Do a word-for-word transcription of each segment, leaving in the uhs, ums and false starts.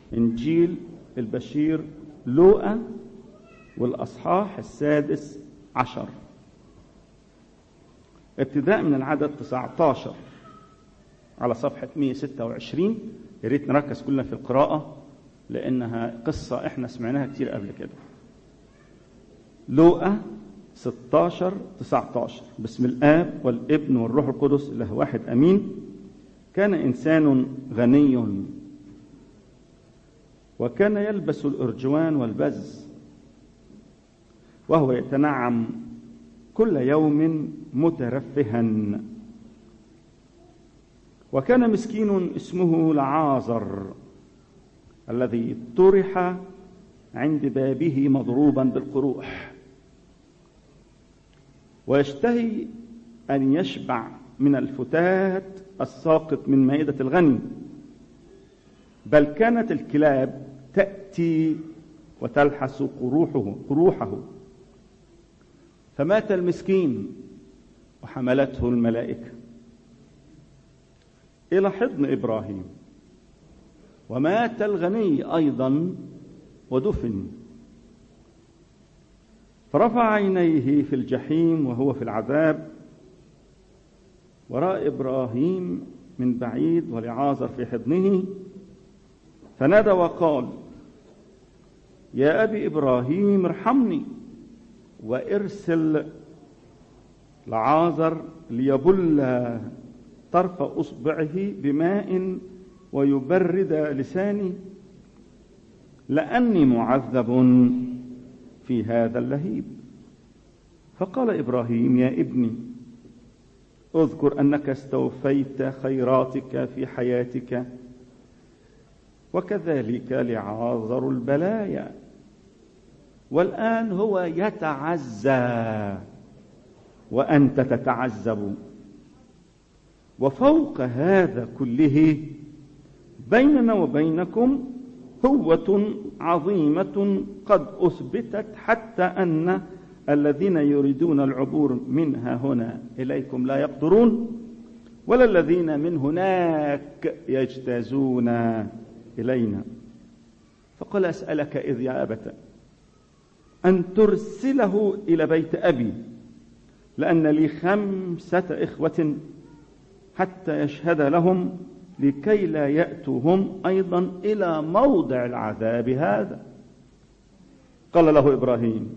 إنجيل البشير لوقا والأصحاح السادس عشر ابتداء من العدد تسعة عشر على صفحة مئة وستة وعشرين. يا ريت نركز كلنا في القراءة لأنها قصة إحنا سمعناها كتير قبل كده. لوقا ستة عشر تسعة عشر. بسم الآب والابن والروح القدس إله واحد أمين. كان إنسان غني وكان يلبس الأرجوان والبز وهو يتنعم كل يوم مترفها. وكان مسكين اسمه لعازر الذي طرح عند بابه مضروبا بالقروح، ويشتهي أن يشبع من الفتات الساقط من مائدة الغني، بل كانت الكلاب تأتي وتلحس قروحه قروحه. فمات المسكين وحملته الملائكة إلى حضن إبراهيم، ومات الغني أيضا ودفن. فرفع عينيه في الجحيم وهو في العذاب، ورأى إبراهيم من بعيد ولعازر في حضنه، فنادى وقال: يا أبي إبراهيم ارحمني وارسل لعازر ليبل طرف أصبعه بماء ويبرد لساني، لأني معذب في هذا اللهيب. فقال إبراهيم: يا ابني، اذكر أنك استوفيت خيراتك في حياتك، وكذلك لعازر البلايا، والآن هو يتعزى وأنت تتعذب. وفوق هذا كله بيننا وبينكم هوة عظيمة قد أثبتت، حتى أن الذين يريدون العبور منها هنا إليكم لا يقدرون، ولا الذين من هناك يجتازون إلينا. فقال: أسألك إذ يا أبت أن ترسله إلى بيت أبي، لأن لي خمسة إخوة، حتى يشهد لهم، لكي لا يأتوا هم أيضا إلى موضع العذاب هذا. قال له إبراهيم: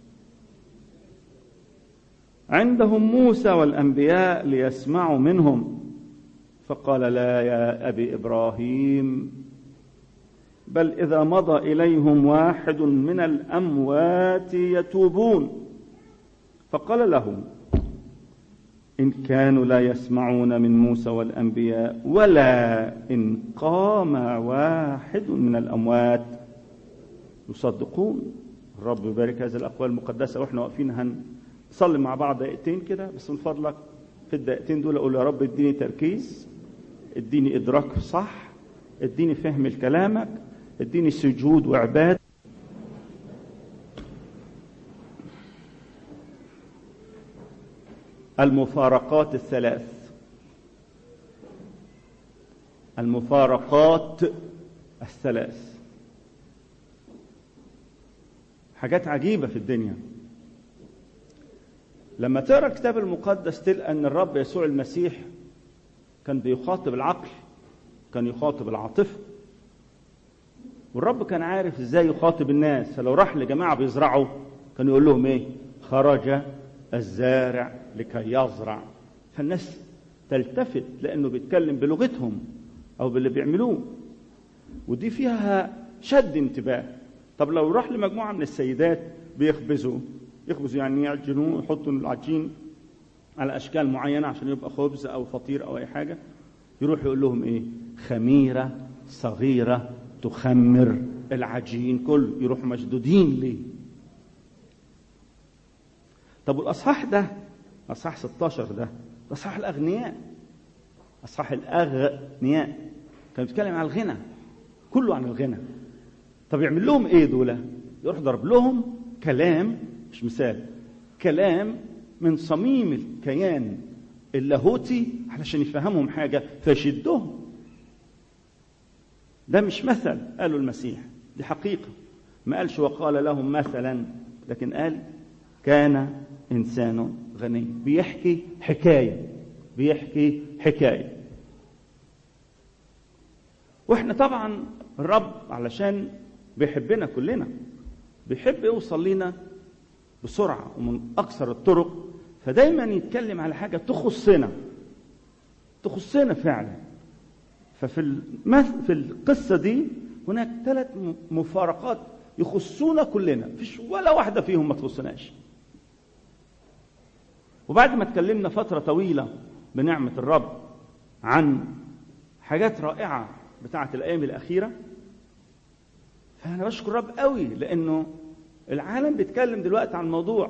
عندهم موسى والأنبياء ليسمعوا منهم. فقال: لا يا أبي إبراهيم، بل إذا مضى إليهم واحد من الأموات يتوبون. فقال لهم: إن كانوا لا يسمعون من موسى والأنبياء، ولا إن قام واحد من الأموات يصدقون. الرب يبارك هذه الأقوال المقدسة. وإحنا واقفين هنصلي مع بعض دقيقتين كده، بس من فضلك في الدقيقتين دول أقول: يا رب اديني تركيز، اديني إدراك صح، اديني فهم لكلامك، اديني سجود وعبادة. المفارقات الثلاث، المفارقات الثلاث حاجات عجيبة في الدنيا. لما تقرأ الكتاب المقدس تلقى أن الرب يسوع المسيح كان بيخاطب العقل، كان يخاطب العاطفة، والرب كان عارف ازاي يخاطب الناس. فلو راح لجماعة بيزرعوا كان يقول لهم ايه؟ خرج الزارع لكي يزرع. فالناس تلتفت لأنه بيتكلم بلغتهم أو باللي بيعملوه، ودي فيها شد انتباه. طب لو راح لمجموعة من السيدات بيخبزوا، يخبزوا يعني يعجنوا، يحطوا العجين على أشكال معينة عشان يبقى خبز أو فطير أو أي حاجة، يروح يقول لهم إيه؟ خميرة صغيرة تخمر العجين كله. يروحوا مشدودين ليه؟ طب والأصحاح ده، أصحاح ستة عشر ده، أصحاح الأغنياء، أصحاح الأغنياء كان بيتكلم عن الغنى، كله عن الغنى. طب يعمل لهم إيه دول؟ يروح ضرب لهم كلام، مش مثال، كلام من صميم الكيان اللاهوتي علشان يفهمهم حاجة فيشدهم. ده مش مثل قالوا المسيح، دي حقيقة. ما قالش وقال لهم مثلا، لكن قال كان إنسان غني. بيحكي حكاية، بيحكي حكاية. وإحنا طبعا الرب علشان بيحبنا كلنا، بيحب يوصل لنا بسرعة ومن أكثر الطرق، فدايما يتكلم على حاجة تخصنا تخصنا فعلا. ففي المثل في القصة دي هناك ثلاث مفارقات يخصونا كلنا، مفيش ولا واحدة فيهم ما تخصناش. وبعد ما اتكلمنا فترة طويلة بنعمة الرب عن حاجات رائعة بتاعة الأيام الأخيرة، فأنا بشكر الرب قوي، لأنه العالم بيتكلم دلوقتي عن موضوع.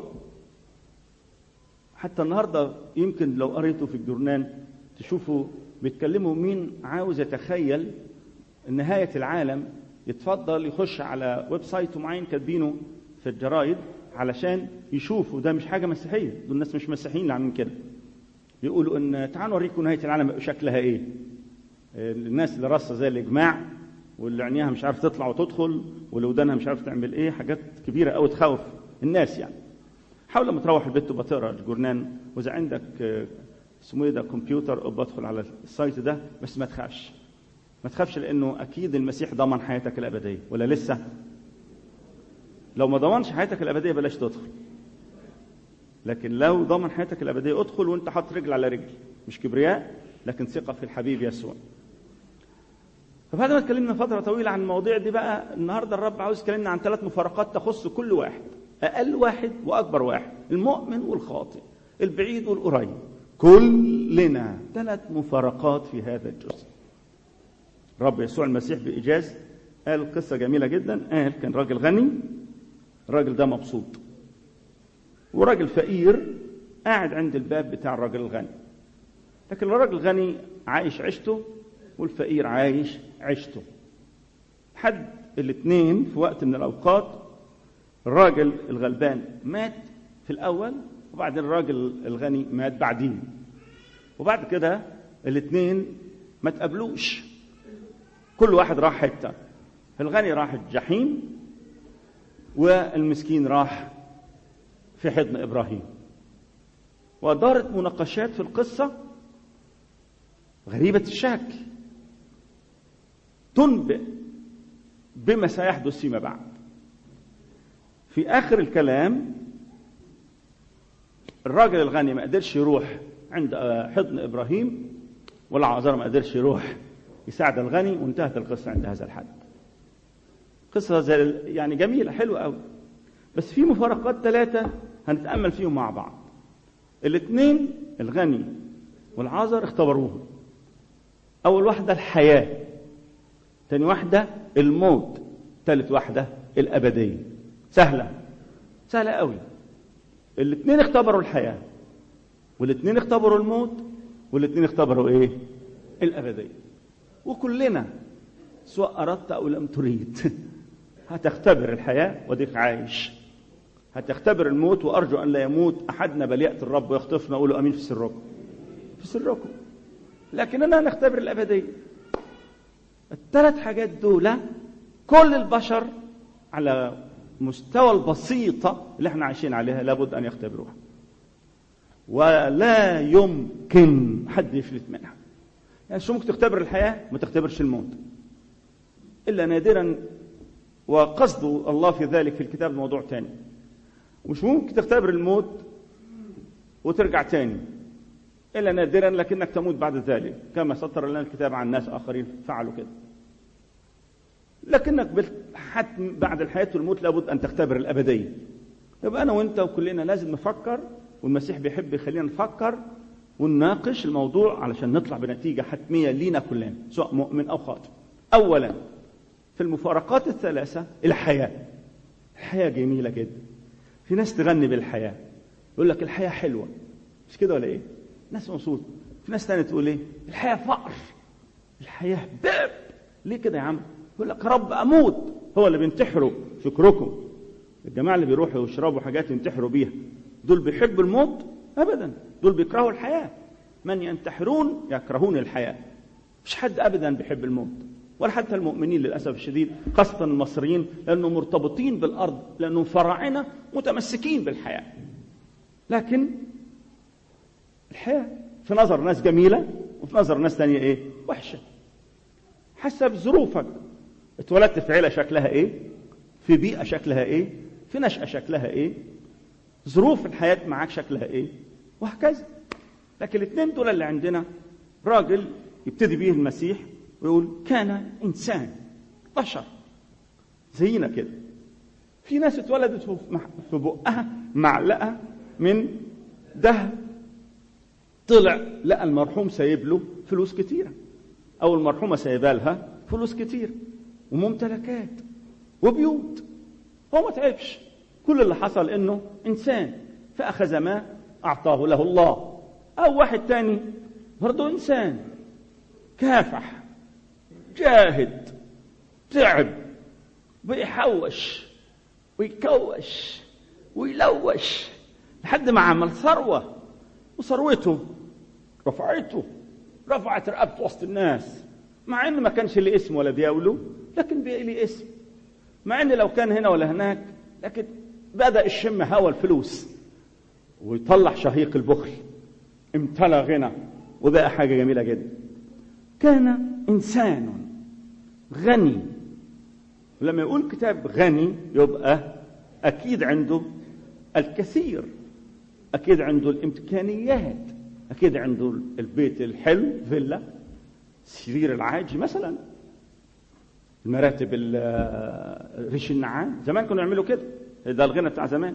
حتى النهاردة يمكن لو قريته في الجورنال تشوفوا بيتكلموا مين عاوز يتخيل نهاية العالم يتفضل يخش على ويب سايت معين كاتبينه في الجرايد علشان يشوفوا. ده مش حاجة مسيحية، دول الناس مش مسيحيين اللي عاملين كده. يقولوا ان تعالوا اوريكم نهاية العالم شكلها ايه. الناس اللي راسها زي الاجماع، واللي عينيها مش عارف تطلع وتدخل، واللي ودانها مش عارف تعمل ايه، حاجات كبيرة قوي تخوف الناس يعني. حاول لما تروح البيت تبقى تقرا الجورنال، واذا عندك اسمه ايه ده كمبيوتر ابقى ادخل على السايت ده، بس ما تخافش ما تخافش لانه اكيد المسيح ضمن حياتك الابديه. ولا لسه؟ لو ما ضمنش حياتك الابديه بلاش تدخل، لكن لو ضمن حياتك الابديه ادخل وانت حاطط رجل على رجل، مش كبرياء لكن ثقه في الحبيب يسوع. فبعد ما اتكلمنا فتره طويله عن المواضيع دي، بقى النهارده الرب عاوز يكلمنا عن ثلاث مفارقات تخص كل واحد، اقل واحد واكبر واحد، المؤمن والخاطئ، البعيد والقريب، كلنا. ثلاث مفارقات في هذا الجزء. رب يسوع المسيح بإيجاز قال قصة جميلة جدا. قال كان راجل غني، الراجل ده مبسوط، وراجل فقير قاعد عند الباب بتاع الراجل الغني. لكن الراجل الغني عايش عيشته والفقير عايش عيشته. حد الاثنين في وقت من الأوقات الراجل الغلبان مات في الأول، وبعدين الراجل الغني مات بعدين. وبعد كده الاثنين ما تقابلوش، كل واحد راح حتة. الغني راح الجحيم، والمسكين راح في حضن إبراهيم. ودارت مناقشات في القصة غريبة الشكل تنبئ بما سيحدث فيما بعد. في آخر الكلام الراجل الغني ما قدرش يروح عند حضن إبراهيم، والعازر ما قدرش يروح يساعد الغني، وانتهت القصة عند هذا الحد. قصة زي يعني جميلة حلوة قوي، بس في مفارقات ثلاثة هنتأمل فيهم مع بعض. الاثنين الغني والعازر اختبروه. أول واحدة الحياة، ثاني واحدة الموت، ثالث واحدة الأبدية. سهلة سهلة قوي. الاثنين اختبروا الحياة، والاثنين اختبروا الموت، والاثنين اختبروا ايه؟ الأبدية. وكلنا سواء أردت أو لم تريد هتختبر الحياة وديك عايش، هتختبر الموت، وأرجو أن لا يموت أحدنا بل يأتي الرب ويخطفنا. أقولوا أمين في سركم في سركم. لكننا نختبر الأبدية. الثلاث حاجات دول كل البشر على مستوى البسيطة اللي احنا عايشين عليها لابد أن يختبروها، ولا يمكن حد يفلت منها. يعني شو ممكن تختبر الحياة ما تختبرش الموت إلا نادرا، وقصد الله في ذلك في الكتاب موضوع تاني. مش ممكن تختبر الموت وترجع تاني إلا نادرا، لكنك تموت بعد ذلك، كما سطر لنا الكتاب عن ناس آخرين فعلوا كده. لكنك بالحتم بعد الحياة والموت لابد أن تختبر الأبدية. يبقى أنا وإنت وكلنا لازم نفكر، والمسيح بيحب يخلينا نفكر ونناقش الموضوع علشان نطلع بنتيجة حتمية لينا كلنا سواء مؤمن أو خاطئ. أولا في المفارقات الثلاثة الحياة. الحياة جميلة جدا. في ناس تغني بالحياة، يقول لك الحياة حلوة، مش كده ولا إيه؟ ناس مبسوطة. في ناس تانية تقول إيه؟ الحياة فقر، الحياة باب. ليه كده يا عم؟ يقول لك رب أموت. هو اللي بينتحروا فكركم الجماعة اللي بيروحوا يشربوا حاجات ينتحروا بيها، دول بيحبوا الموت؟ أبدا، دول بيكرهوا الحياة. من ينتحرون يكرهون الحياة. مش حد أبدا بيحب الموت. ولا حتى المؤمنين للأسف الشديد، خاصة المصريين، لأنهم مرتبطين بالأرض، لأنهم فراعنة متمسكين بالحياة. لكن الحياة في نظر ناس جميلة، وفي نظر ناس تانية إيه؟ وحشة، حسب ظروفك. اتولدت في عيلة شكلها إيه؟ في بيئة شكلها إيه؟ في نشأة شكلها إيه؟ ظروف الحياة معاك شكلها إيه؟ وهكذا. لكن الاثنين دول اللي عندنا، راجل يبتدي بيه المسيح ويقول كان إنسان بشر زينا كده. في ناس اتولدت في بقها معلقة من دهب، طلع لقى المرحوم سايب له فلوس كتيرة، أو المرحومة سايبه لها فلوس كتير وممتلكات وبيوت، هو ما تعبش، كل اللي حصل إنه إنسان فأخذ ما أعطاه له الله. أو واحد تاني برضه إنسان كافح، جاهد، تعب، بيحوش ويكوش ويلوش لحد ما عمل ثروة، وثروته رفعته رفعت رقبته وسط الناس، مع إنه ما كانش ليه اسم ولا بيقوله، لكن بقى ليه اسم. مع إن لو كان هنا ولا هناك، لكن بدأ الشم هوا الفلوس ويطلع شهيق البخل، امتلأ غنى وبقى حاجة جميلة جدا. كان إنسان غني. ولما يقول كتاب غني يبقى أكيد عنده الكثير، أكيد عنده الإمكانيات، أكيد عنده البيت الحلو، فيلا، سرير العاجي مثلا، المراتب ريش النعام. زمان كانوا يعملوا كده، ده الغنى بتاع زمان.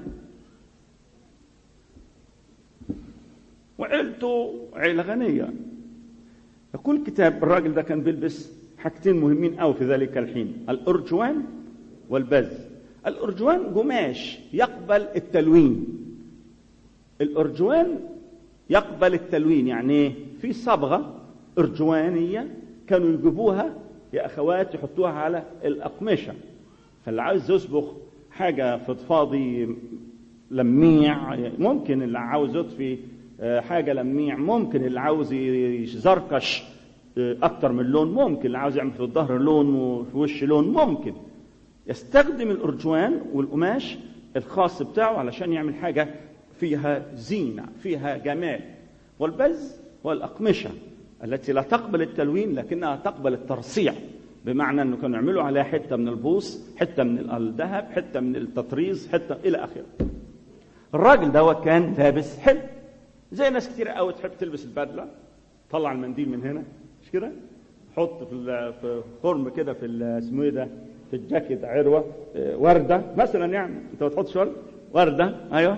وعيلته عيلة غنية. يقول الكتاب الراجل ده كان بيلبس حاجتين مهمين قوي في ذلك الحين، الأرجوان والبز. الأرجوان قماش يقبل التلوين. الأرجوان يقبل التلوين، يعني في صبغة أرجوانية كانوا يجيبوها يا أخوات يحطوها على الأقمشة. فاللي عاوز يصبغ حاجة فضفاضي لميع ممكن، اللي عاوز يطفي حاجة لميع ممكن، اللي عاوز يزركش أكتر من لون ممكن، اللي عاوز يعمل في الظهر لون وفي وش لون ممكن. يستخدم الأرجوان والقماش الخاص بتاعه علشان يعمل حاجة فيها زينة، فيها جمال. والبز والأقمشة التي لا تقبل التلوين لكنها تقبل الترصيع، بمعنى أنه كانوا يعملوا عليها حتة من البوص، حتة من الذهب، حتة من التطريز، حتة إلى آخره. الراجل ده كان لابس حلو زي ناس كتير قوي تحب تلبس البدلة، طلع المنديل من هنا مش كده، حط في في خرم كده في اسمه ايه ده، في الجاكيت عروه ورده مثلا، يعني انت ما تحطش ورده ورده ايوه،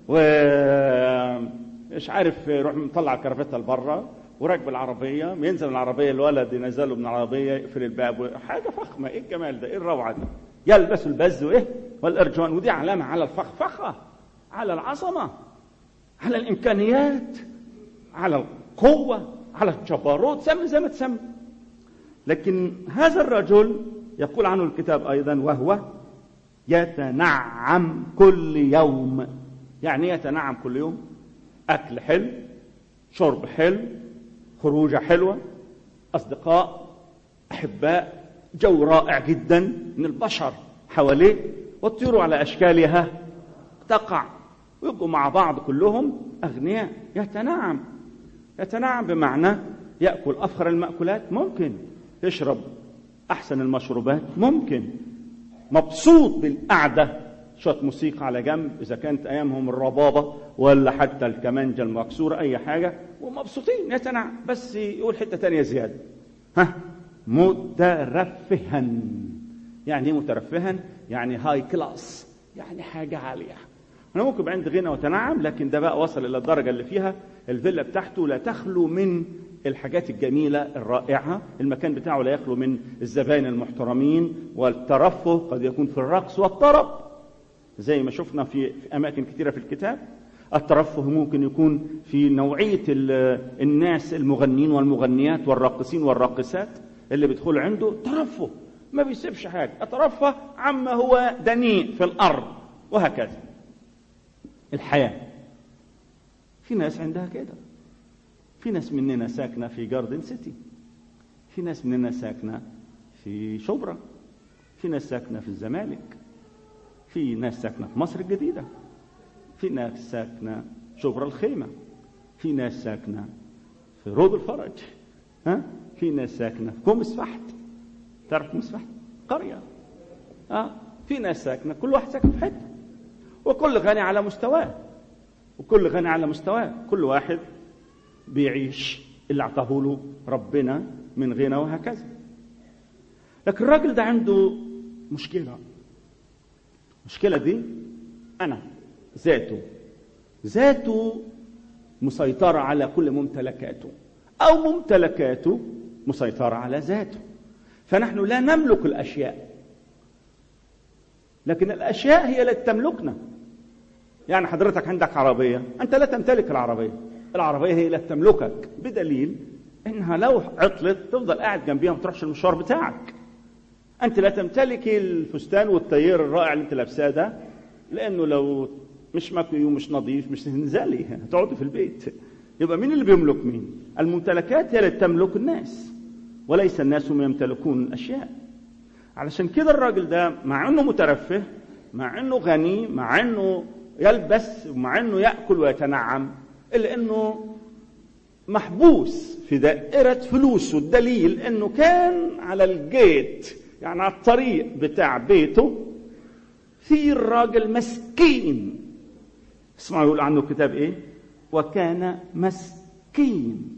ومش عارف يروح مطلع الكرافته لبره وراكب العربيه، ينزل العربيه الولد ينزله من العربيه يقفل الباب، حاجه فخمه. ايه الجمال ده، ايه الروعه دي. يلبسوا البز وايه والارجوان، ودي علامه على الفخفخه، على العظمه، على الامكانيات، على القوه، على الجبروت، سمي زي ما تسمي. لكن هذا الرجل يقول عنه الكتاب ايضا وهو يتنعم كل يوم. يعني يتنعم كل يوم، اكل حلو، شرب حلو، خروجه حلوه، اصدقاء، احباء، جو رائع جدا من البشر حواليه، والطيور على اشكالها تقع، ويبقوا مع بعض كلهم اغنياء. يتنعم يتنعم بمعنى ياكل افخر المأكولات ممكن، يشرب احسن المشروبات ممكن، مبسوط بالقعده، شويه موسيقى على جنب اذا كانت ايامهم الربابه ولا حتى الكمانجه المكسوره اي حاجه، ومبسوطين يتنعم. بس يقول حته تانية زياده، ها مترفها. يعني ايه مترفها؟ يعني هاي كلاس، يعني حاجه عاليه. انا ممكن يبقى عندي غنى وتنعم، لكن ده بقى وصل الى الدرجه اللي فيها الفيلا بتاعته لا تخلو من الحاجات الجميله الرائعه، المكان بتاعه لا يخلو من الزبائن المحترمين، والترفه قد يكون في الرقص والطرب زي ما شفنا في, في اماكن كثيره في الكتاب. الترفه ممكن يكون في نوعيه الناس المغنين والمغنيات والراقصين والراقصات اللي بيدخلوا عنده ترفه، ما بيسيبش حاجه، اترفه عما هو دنيء في الارض، وهكذا. الحياه في ناس عندها كده، في ناس مننا ساكنه في جاردن سيتي، في ناس مننا ساكنه في شبرا، في ناس ساكنة في الزمالك، في ناس ساكنة في مصر الجديدة، في ناس ساكنة شبرا الخيمة، في ناس ساكنة في روض الفرج، ها؟ في ناس ساكنة في كومس فحت. تعرف كومس فحت؟ قرية. ها؟ في ناس ساكنة، كل واحد ساكن في حتة، وكل غني على مستواه، وكل غني على مستواه، كل واحد بيعيش اللي اعطاه له ربنا من غنى وهكذا. لكن الراجل ده عنده مشكلة. المشكلة دي أنا ذاته ذاته مسيطرة على كل ممتلكاته، أو ممتلكاته مسيطرة على ذاته. فنحن لا نملك الأشياء، لكن الأشياء هي التي تملكنا. يعني حضرتك عندك عربية، أنت لا تمتلك العربية، العربية هي التي تملكك، بدليل إنها لو عطلت تفضل قاعد جنبيها وما تروحش المشوار بتاعك. أنت لا تمتلك الفستان والطيار الرائع اللي أنت لابساه ده، لأنه لو مش مكوي ومش نظيف مش هتنزلي، هتقعدي في البيت. يبقى مين اللي بيملك مين؟ الممتلكات هي التي تملك الناس، وليس الناس هم يمتلكون الأشياء. علشان كده الراجل ده مع أنه مترفه، مع أنه غني، مع أنه يلبس، ومع أنه يأكل ويتنعم، إلا أنه محبوس في دائرة فلوسه. الدليل أنه كان على الجيت، يعني على الطريق بتاع بيته، في الراجل مسكين. اسمعوا يقول عنه الكتاب إيه؟ وكان مسكين.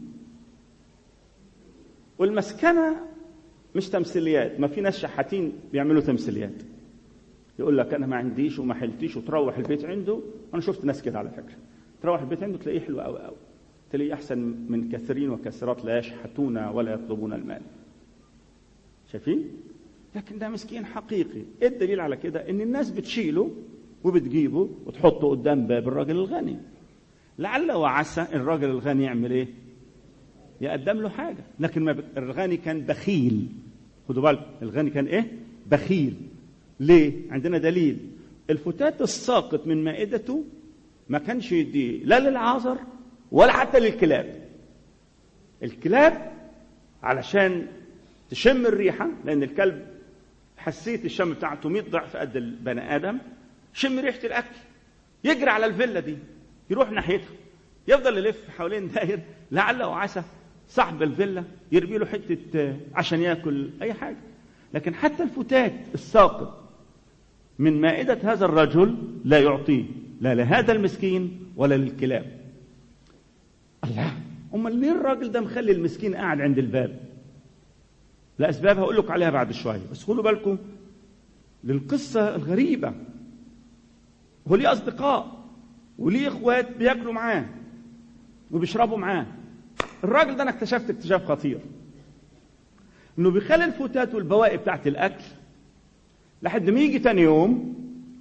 والمسكنة مش تمثيليات. ما في ناس شحاتين بيعملوا تمثيليات، يقول لك أنا ما عنديش وما حلتيش، وتروح البيت عنده. أنا شفت ناس كده على فكرة، تروح البيت عنده تلاقيه حلو أوي أوي، تلاقيه أحسن من كثيرين وكثيرات لا يشحتون ولا يطلبون المال. شايفين؟ لكن ده مسكين حقيقي. إيه الدليل على كده؟ إن الناس بتشيله وبتجيبه وتحطه قدام باب الراجل الغني، لعل وعسى الراجل الغني يعمل إيه؟ يقدم له حاجة. لكن ما الغني كان بخيل. خدوا بالك، الغني كان إيه؟ بخيل. ليه؟ عندنا دليل. الفتات الساقط من مائدته ما كانش يديه لا للعازر ولا حتى للكلاب. الكلاب علشان تشم الريحة، لأن الكلب حسية الشم بتاعته مئة ضعف قد البني آدم، شم ريحة الأكل يجري على الفيلا دي، يروح ناحيتها، يفضل يلف حوالين داير، لعل وعسى صاحب الفيلا يرمي له حتة عشان يأكل أي حاجة. لكن حتى الفتات الساقط من مائدة هذا الرجل لا يعطيه لا لهذا المسكين ولا للكلاب. الله، أمال ليه الراجل ده مخلي المسكين قاعد عند الباب؟ لأسباب هقول لك عليها بعد شوية، بس خدوا بالكم للقصة الغريبة. هو ليه أصدقاء وليه إخوات بيأكلوا معاه وبيشربوا معاه. الراجل ده أنا اكتشفت اكتشاف خطير، إنه بيخلي الفتات والبواقي بتاعت الأكل لحد ما يجي تاني يوم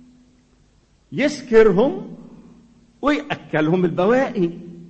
يسكرهم ويأكلهم البواقي.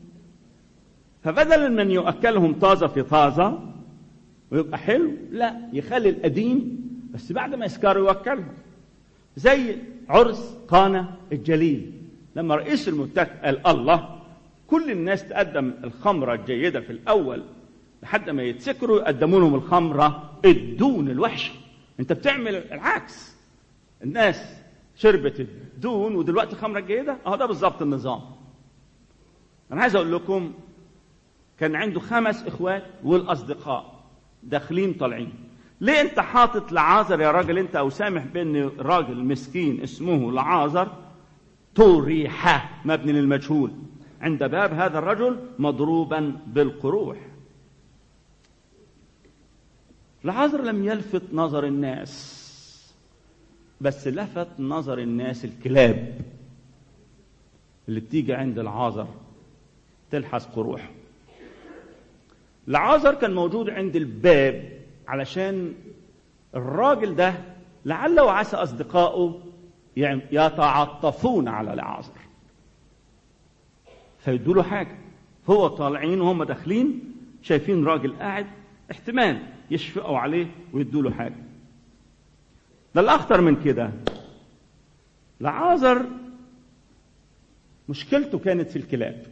فبدل من يؤكلهم طازة في طازة ويبقى حلو، لا، يخلي القديم بس بعد ما يسكروا يوكلهم. زي عرس قانا الجليل، لما رئيس المتك قال الله كل الناس تقدم الخمرة الجيدة في الأول لحد ما يتسكروا يقدموا لهم الخمرة الدون الوحشة. انت بتعمل العكس، الناس شربت الدون ودلوقتي الخمرة الجيدة. اه ده بالظبط النظام. انا عايز اقول لكم كان عنده خمس اخوات والاصدقاء داخلين طالعين. ليه انت حاطط لعازر يا راجل انت، او سامح بان راجل مسكين اسمه لعازر طريحة مبني للمجهول عند باب هذا الرجل مضروبا بالقروح؟ لعازر لم يلفت نظر الناس، بس لفت نظر الناس الكلاب اللي بتيجي عند العازر تلحس قروح. العازر كان موجود عند الباب علشان الراجل ده لعل وعسى أصدقائه يتعاطفون على العازر فيدوا له حاجة. هو طالعين وهم داخلين شايفين راجل قاعد، احتمال يشفقوا عليه ويدوا له حاجة. ده الأخطر من كده، العازر مشكلته كانت في الكلاب.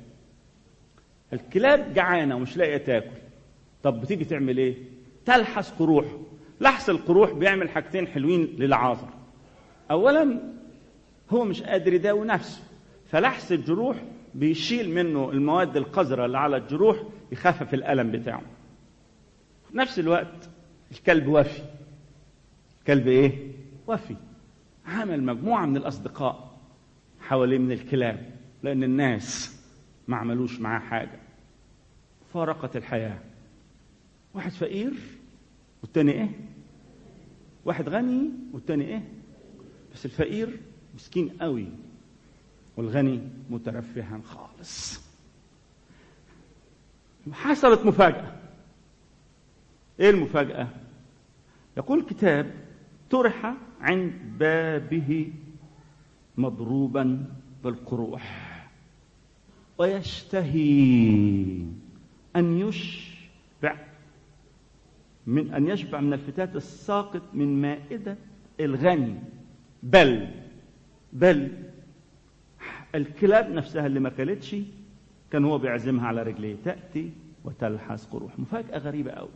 الكلاب جعانة ومش لاقية تاكل، طب بتيجي تعمل ايه؟ تلحس قروحه. لحس القروح بيعمل حاجتين حلوين للعازر. اولا هو مش قادر يداوي نفسه، فلحس الجروح بيشيل منه المواد القذرة اللي على الجروح، يخفف الألم بتاعه. في نفس الوقت الكلب وفي. كلب ايه؟ وفي. عمل مجموعة من الأصدقاء حواليه من الكلاب، لأن الناس ما عملوش معاه حاجة. فارقت الحياة. واحد فقير والتاني ايه؟ واحد غني والتاني ايه؟ بس الفقير مسكين قوي والغني مترفها خالص. حصلت مفاجأة. ايه المفاجأة؟ يقول الكتاب: طرح عند بابه مضروبا بالقروح ويشتهي أن يشبع من أن يشبع من الفتات الساقط من مائدة الغني، بل بل الكلاب نفسها اللي ما كلتش كان هو بيعزمها على رجليه، تأتي وتلحس قروح. مفاجأة غريبة قوي.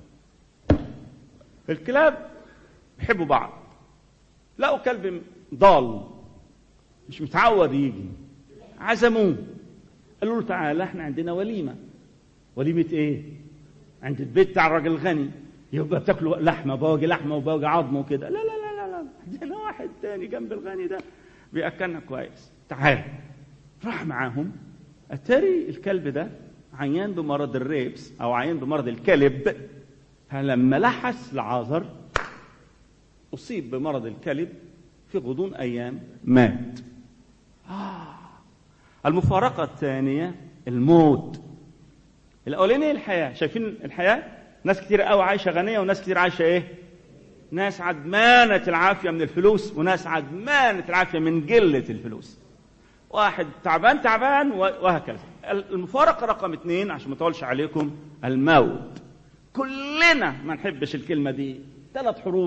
الكلاب بيحبوا بعض. لقوا كلب ضال مش متعود يجي، عزموه، قالوا له: تعالى احنا عندنا وليمة. وليمة ايه؟ عند البيت بتاع الراجل الغني، يبقى بتاكلوا لحمة، بواجي لحمة وبواجي عظم وكده. لا لا لا لا لا، عندنا واحد تاني جنب الغني ده بيأكلنا كويس، تعال. راح معاهم. أتاري الكلب ده عيان بمرض الريبس أو عيان بمرض الكلب. فلما لحس لعازر أصيب بمرض الكلب، في غضون أيام مات. آه. المفارقة الثانية الموت. الأولانية الحياة. شايفين الحياة؟ ناس كتير قوي عايشة غنية وناس كتير عايشة إيه؟ ناس عدمانة العافية من الفلوس وناس عدمانة العافية من قلة الفلوس. واحد تعبان تعبان وهكذا. المفارقة رقم اثنين عشان ما اطولش عليكم: الموت. كلنا ما نحبش الكلمة دي، ثلاث حروف: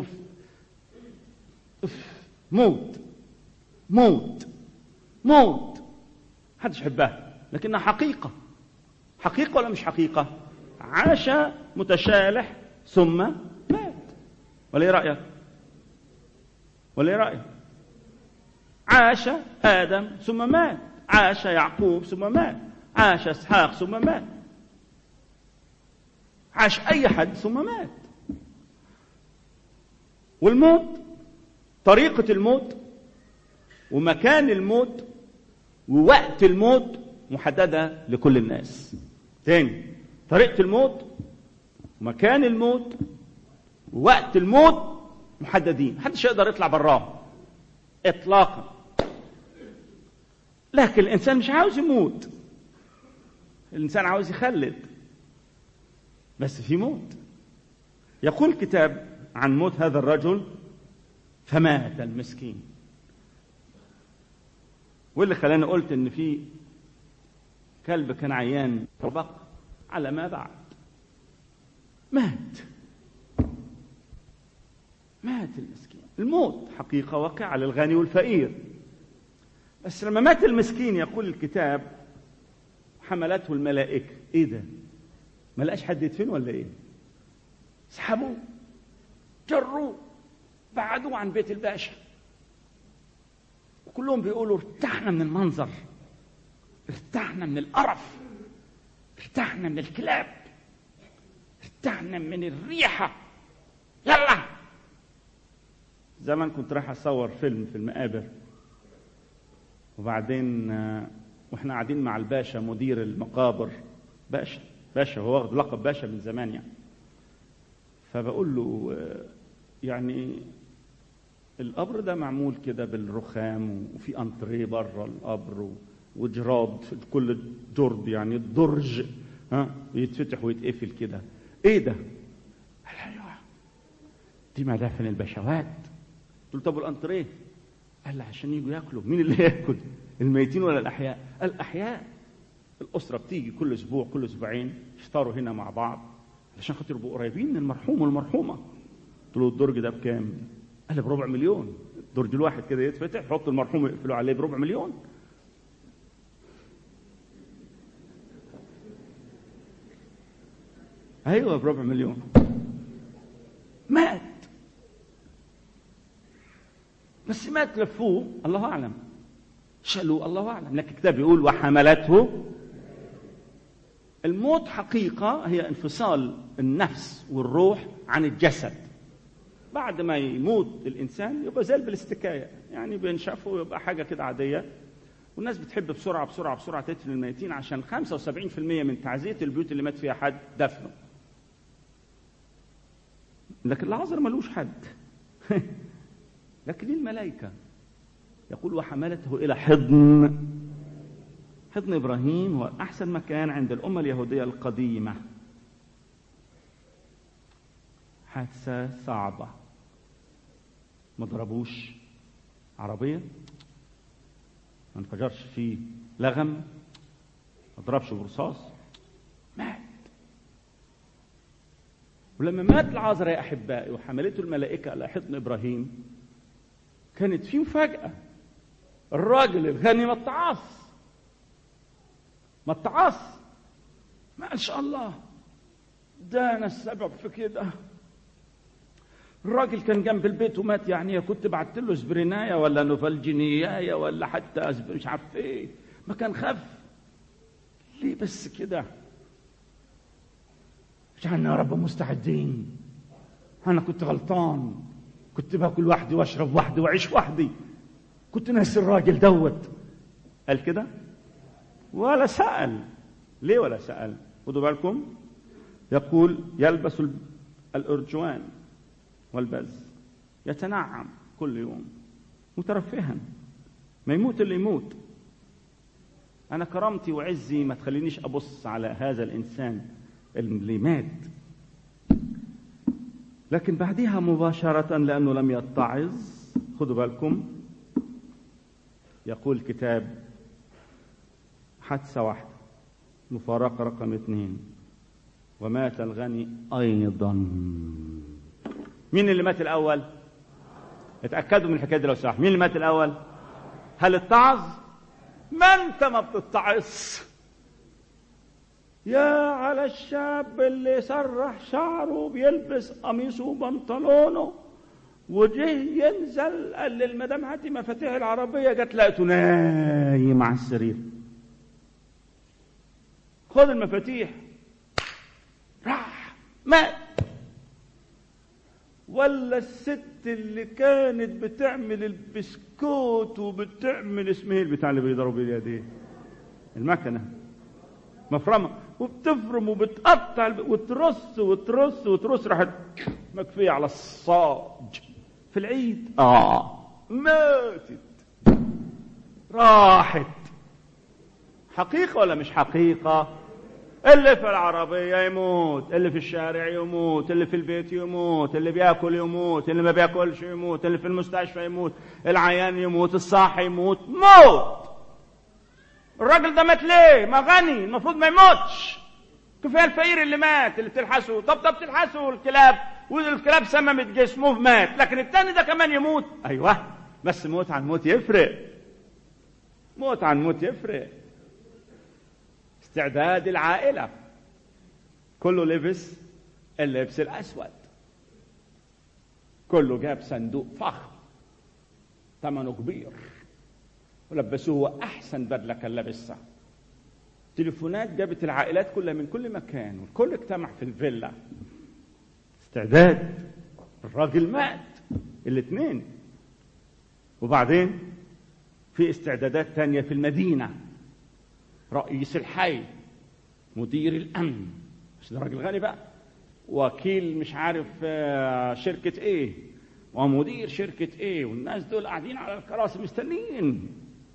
موت موت موت. محدش يحبها، لكنها حقيقة. حقيقة ولا مش حقيقة؟ عاش متشالح ثم مات. ولا ايه رأيك؟ ولا ايه رأيك؟ عاش آدم ثم مات، عاش يعقوب ثم مات، عاش إسحاق ثم مات، عاش أي حد ثم مات. والموت، طريقة الموت ومكان الموت ووقت الموت محددة لكل الناس. تاني: طريقة الموت ومكان الموت ووقت الموت محددين، محدش يقدر يطلع براه إطلاقا. لكن الإنسان مش عاوز يموت، الإنسان عاوز يخلد، بس في موت. يقول الكتاب عن موت هذا الرجل: فمات المسكين. واللي خلاني قلت إن في كلب كان عيان طبق على ما بعد، مات مات المسكين. الموت حقيقة واقعة للغني والفقير. بس لما مات المسكين يقول الكتاب: حملته الملائكة. ايه ده؟ ما لقاش حد يدفنه ولا ايه؟ سحبوه، جروه، بعدوه عن بيت الباشا، وكلهم بيقولوا: ارتحنا من المنظر، ارتحنا من القرف، ارتحنا من الكلاب، ارتحنا من الريحة، يلا. زمان كنت رايح اصور فيلم في المقابر، وبعدين واحنا قاعدين مع الباشا مدير المقابر، باشا باشا هو واخد لقب باشا من زمان يعني. فبقول له: يعني القبر ده معمول كده بالرخام وفي انتريه بره القبر وجراد في كل جرد، يعني الدرج ها يتفتح ويتقفل كده، ايه ده؟ قال: ايوه دي مدافن البشوات. قلت له: طب والانتريه؟ قال: عشان يجوا ياكلوا. مين اللي ياكل؟ الميتين ولا الاحياء؟ الاحياء. الاسره بتيجي كل اسبوع كل اسبوعين يفطروا هنا مع بعض عشان خاطر يبقوا قريبين من المرحوم والمرحومه. قلت له: الدرج ده بكام؟ قال: بربع مليون. الدرج الواحد كده يتفتح، يحط المرحوم يقفلوا عليه بربع مليون. ايوه بربع مليون. مات بس مات لفوه الله أعلم، شالوه الله أعلم، لكن الكتاب بيقول وحملته. الموت حقيقة هي انفصال النفس والروح عن الجسد. بعد ما يموت الإنسان يبقى زي بالاستكاية، يعني بينشفه ويبقى حاجة كده عادية. والناس بتحب بسرعة بسرعة بسرعة تدفن الميتين، عشان خمسة وسبعين بالمئة من تعزية البيوت اللي مات فيها حد دفنه. لكن العذر ملوش حد. لكن الملائكة يقول وحملته إلى حضن. حضن إبراهيم هو أحسن مكان عند الأمة اليهودية القديمة. حادثة صعبة، ما ضربوش عربية، ما انفجرش فيه لغم، ما ضربش برصاص، مات. ولما مات العازر يا أحبائي وحملته الملائكة على حضن إبراهيم، كانت في مفاجأة. الراجل الغني ما اتعص، ما اتعص، ما شاء الله ده أنا السبب في كده. الراجل كان جنب البيت ومات، يعني كنت بعت له اسبرينايه ولا نوفالجينيايه ولا حتى مش عارف ايه، ما كان خف. ليه بس كده؟ اجعلنا يا رب مستعدين. انا كنت غلطان، كنت باكل وحدي واشرب وحدي واعيش وحدي، كنت ناسي الراجل دوت. قال كده ولا سأل. ليه ولا سأل؟ خدوا بالكم، يقول يلبس الأرجوان والبز، يتنعم كل يوم مترفها، ما يموت اللي يموت. أنا كرامتي وعزي ما تخلينيش أبص على هذا الإنسان اللي مات. لكن بعدها مباشرة لأنه لم يتعظ، خدوا بالكم، يقول الكتاب حادثة واحدة، مفارقة رقم اثنين، ومات الغني أيضا. مين اللي مات الأول؟ اتأكدوا من الحكاية دي لو سمحتوا. مين اللي مات الأول؟ هل اتعظ؟ ما أنت ما بتتعظ. يا على الشاب اللي سرح شعره بيلبس قميصه وبنطلونه وجه ينزل، قال للمدام هاتي مفاتيح العربية، جت لقيته نايم على السرير. خد المفاتيح، راح مات. ولا الست اللي كانت بتعمل البسكوت وبتعمل اسمه البتاع اللي بيضربوا باليدين، المكنه مفرمه، وبتفرم وبتقطع وترص وترص وترص، راحت مكفيه على الصاج في العيد. اه ماتت، راحت. حقيقه ولا مش حقيقه؟ اللي في العربية يموت، اللي في الشارع يموت، اللي في البيت يموت، اللي بياكل يموت، اللي ما بياكلش يموت، اللي في المستشفى يموت، العيان يموت، الصاحي يموت. موت. الراجل ده مات ليه؟ ما غني، المفروض ما يموتش. كفاية الفقير اللي مات اللي بتلحسه. طب طب تلحسه الكلاب، والكلاب سممت جسمه مات، لكن التاني ده كمان يموت. ايوه، بس موت عن موت يفرق، موت عن موت يفرق. استعداد العائلة، كله لبس اللبس الأسود، كله جاب صندوق فخم ثمنه كبير ولبسوه أحسن بدلة كان لابسها. تليفونات جابت العائلات كلها من كل مكان، والكل اجتمع في الفيلا. استعداد. الراجل مات، الاثنين. وبعدين في استعدادات تانية في المدينة. رئيس الحي، مدير الأمن، مش ده راجل غني بقى، وكيل مش عارف شركة ايه، ومدير شركة ايه، والناس دول قاعدين على الكراسي مستنيين.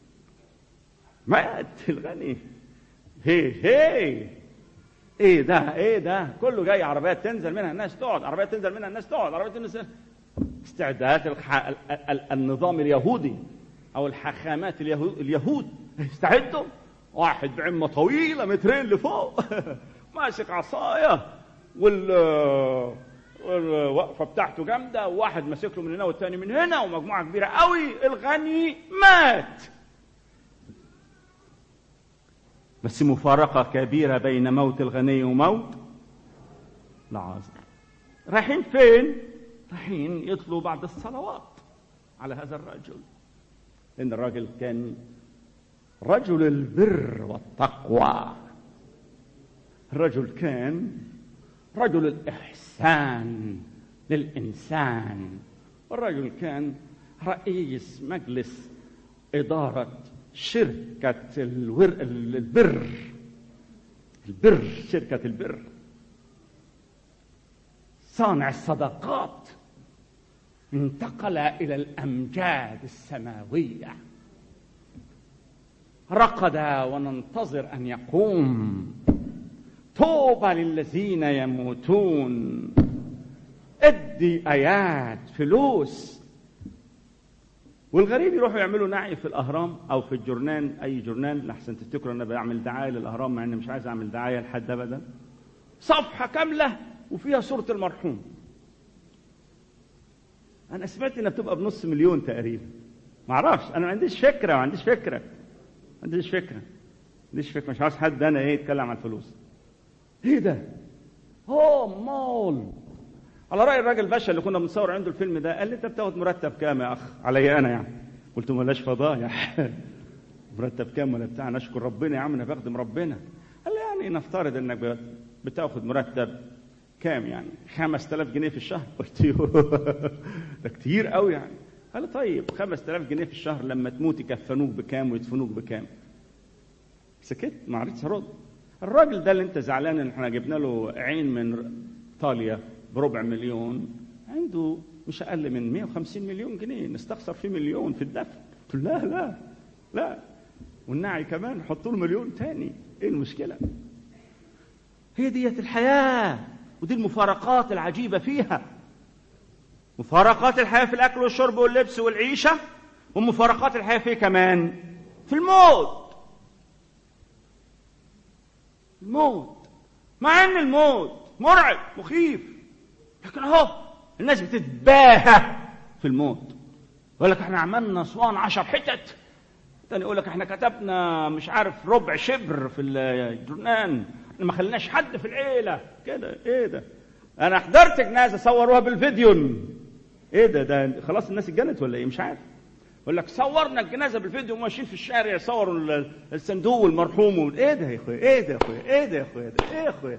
مات الغني. هي هي ايه ده ايه ده كله جاي، عربيات تنزل منها الناس تقعد، عربيات تنزل منها الناس تقعد، عربيات تنزل. استعدادات الح... ال... ال... النظام اليهودي او الحاخامات اليهود, اليهود. استعدوا. واحد بعمة طويلة مترين لفوق ماسك عصاية، وال والوقفة بتاعته جامدة، وواحد ماسك له من هنا والتاني من هنا، ومجموعة كبيرة قوي. الغني مات. بس مفارقة كبيرة بين موت الغني وموت العازر. رايحين فين؟ رايحين يطلوا بعد الصلوات على هذا الرجل، إن الرجل كان رجل البر والتقوى، الرجل كان رجل الإحسان للإنسان، والرجل كان رئيس مجلس إدارة شركة الور... البر البر شركة البر، صانع الصداقات، انتقل إلى الأمجاد السماوية، رقد وننتظر أن يقوم. طوبى للذين يموتون، ادي آيات فلوس. والغريب يروحوا يعملوا نعي في الأهرام أو في الجورنان، أي جورنان، لحسن تفتكروا أنا بعمل دعاية للأهرام مع أني مش عايز أعمل دعاية لحد أبدا. صفحة كاملة وفيها صورة المرحوم. أنا سمعت إنها بتبقى بنص مليون تقريبا، ما أعرفش، أنا ما عنديش فكرة ما عنديش فكرة ما عنديش فكرة ما عنديش فكرة مش عايز حد أنا إيه يتكلم عن الفلوس. إيه ده؟ أوه مول. على رأي الراجل باشا اللي كنا بنصور عنده الفيلم ده، قال لي أنت بتاخد مرتب كام يا أخ؟ علي أنا يعني. قلت له ملاش فضايح. مرتب كام ولا بتاع؟ نشكر ربنا يا عم أنا بخدم ربنا. قال لي يعني نفترض إنك بتاخد مرتب كام يعني؟ خمسة آلاف جنيه في الشهر. قلت له ده كتير قوي يعني. قال لي طيب خمسة آلاف جنيه في الشهر لما تموت يكفنوك بكام ويدفنوك بكام؟ سكت ما عرفتش ارد. الراجل ده اللي انت زعلان ان احنا جبنا له عين من ايطاليا بربع مليون، عنده مش اقل من مئة وخمسين مليون جنيه، نستخسر فيه مليون في الدفن. قلت له لا لا لا، والنعي كمان نحط له مليون تاني، ايه المشكله؟ هي ديت الحياه، ودي المفارقات العجيبه فيها. مفارقات الحياه في الاكل والشرب واللبس والعيشه، ومفارقات الحياه في كمان في الموت. الموت، مع ان الموت مرعب مخيف، لكن اهو الناس بتتباهى في الموت. يقول لك احنا عملنا اسوان عشر حتت، تاني يقول لك احنا كتبنا مش عارف ربع شبر في الجرنان، ما خليناش حد في العيله كده. ايه ده؟ انا حضرت جنازه صوروها بالفيديو. ايه ده؟ ده خلاص الناس اتجنت ولا ايه؟ مش عارف. يقول لك صورنا الجنازه بالفيديو وماشيين في الشارع يصوروا الصندوق والمرحوم. ايه ده يا اخويا؟ ايه ده يا اخويا؟ ايه ده يا اخويا؟ ايه يا اخويا؟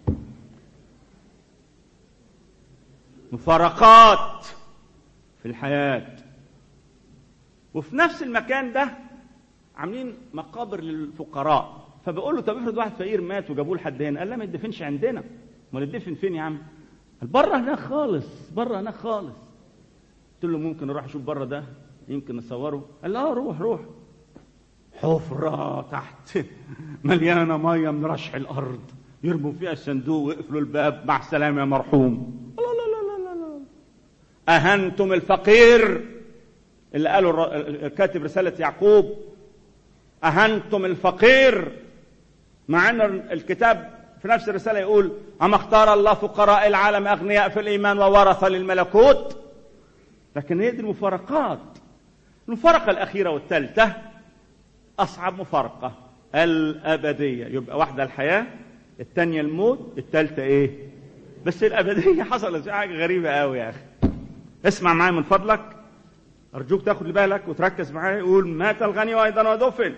مفارقات في الحياه. وفي نفس المكان ده عاملين مقابر للفقراء، فبقول له طب افرض واحد فقير مات وجابوه لحد هنا، قال لا ما يدفنش عندنا. امال يدفن فين يا عم؟ قال بره هناك خالص، بره هناك خالص. قلت له ممكن نروح نشوف بره ده، يمكن نصوره. قال لا روح روح. حفرة تحت مليانة مية من رشح الأرض، يرموا فيها الصندوق ويقفلوا الباب، مع السلامة يا مرحوم. لا لا لا لا لا. أهنتم الفقير اللي قالوا كاتب رسالة يعقوب، أهنتم الفقير، مع أن الكتاب في نفس الرسالة يقول أما اختار الله فقراء العالم أغنياء في الإيمان وورث للملكوت. لكن هي دي المفارقات. المفارقة الأخيرة والثالثة أصعب مفارقة، الأبدية. يبقى واحدة الحياة، الثانية الموت، الثالثة إيه؟ بس الأبدية حصلت حاجة غريبة قوي يا أخي. اسمع معايا من فضلك، أرجوك تاخد بالك وتركز معايا. يقول مات الغني وأيضا ودفن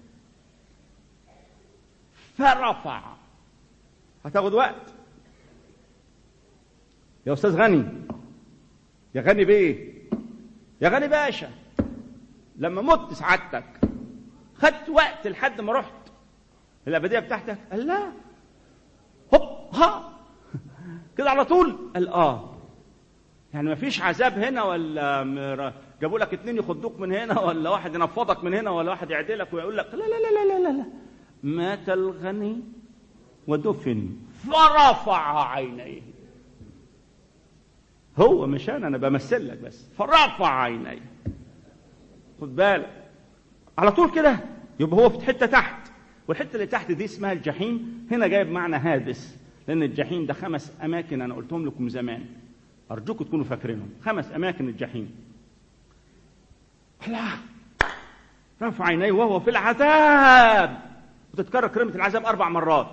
فرفع. هتاخد وقت يا أستاذ غني، يا غني بيه، يا غني باشا. لما مت سعادتك خدت وقت لحد ما رحت الأبدية بتاعتك؟ قال لا، هوب ها كده على طول. قال آه، يعني ما فيش عذاب هنا، ولا جابوا لك اتنين يخدوك من هنا، ولا واحد ينفضك من هنا، ولا واحد يعدلك ويقول لك لا لا لا لا لا لا. مات الغني ودفن فرفع عينيه. هو مش انا انا بمثل لك بس. فرفع عينيه. خد بالك على طول كده. يبقى هو في حته تحت، والحته اللي تحت دي اسمها الجحيم. هنا جايب معنى هادس، لان الجحيم ده خمس اماكن انا قلتهم لكم زمان، ارجوكم تكونوا فاكرينهم. خمس اماكن الجحيم. الله، رفع عينيه وهو في العذاب، وتتكرر كلمه العذاب اربع مرات.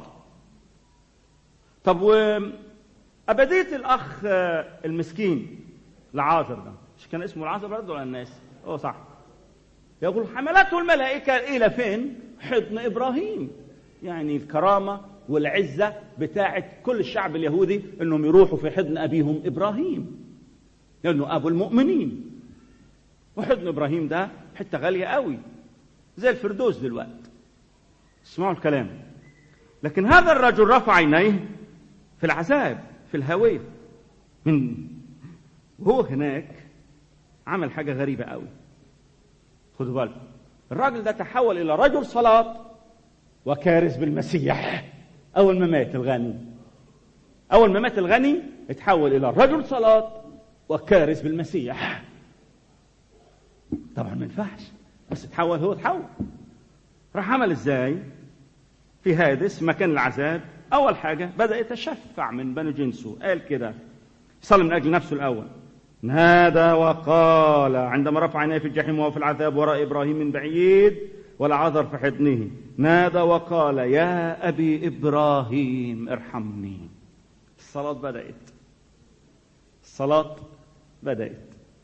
طب وأبدية الأخ المسكين لعازر ده مش كان اسمه العذراء برضه ولا الناس؟ اه صح. يقول حملته الملائكة إلى فين؟ حضن إبراهيم. يعني الكرامة والعزة بتاعت كل الشعب اليهودي إنهم يروحوا في حضن أبيهم إبراهيم، لأنه أبو المؤمنين. وحضن إبراهيم ده حتة غالية قوي زي الفردوس دلوقتي. اسمعوا الكلام. لكن هذا الرجل رفع عينيه في العذاب في الهاوية، من وهو هناك عمل حاجة غريبة قوي. خدوا بالكم، الراجل ده تحول إلى رجل صلاة وكارث بالمسيح. أول ما مات الغني أول ما مات الغني اتحول إلى رجل صلاة وكارث بالمسيح. طبعا ما ينفعش، بس اتحول. هو اتحول. راح عمل ازاي في هادس مكان العذاب؟ أول حاجة بدأ يتشفع من بني جنسه. قال كده، صلى من أجل نفسه الأول. نادى وقال عندما رفع عينيه في الجحيم وهو في العذاب وراء إبراهيم من بعيد والعذر في حضنه، نادى وقال يا أبي إبراهيم ارحمني. الصلاة بدأت الصلاة بدأت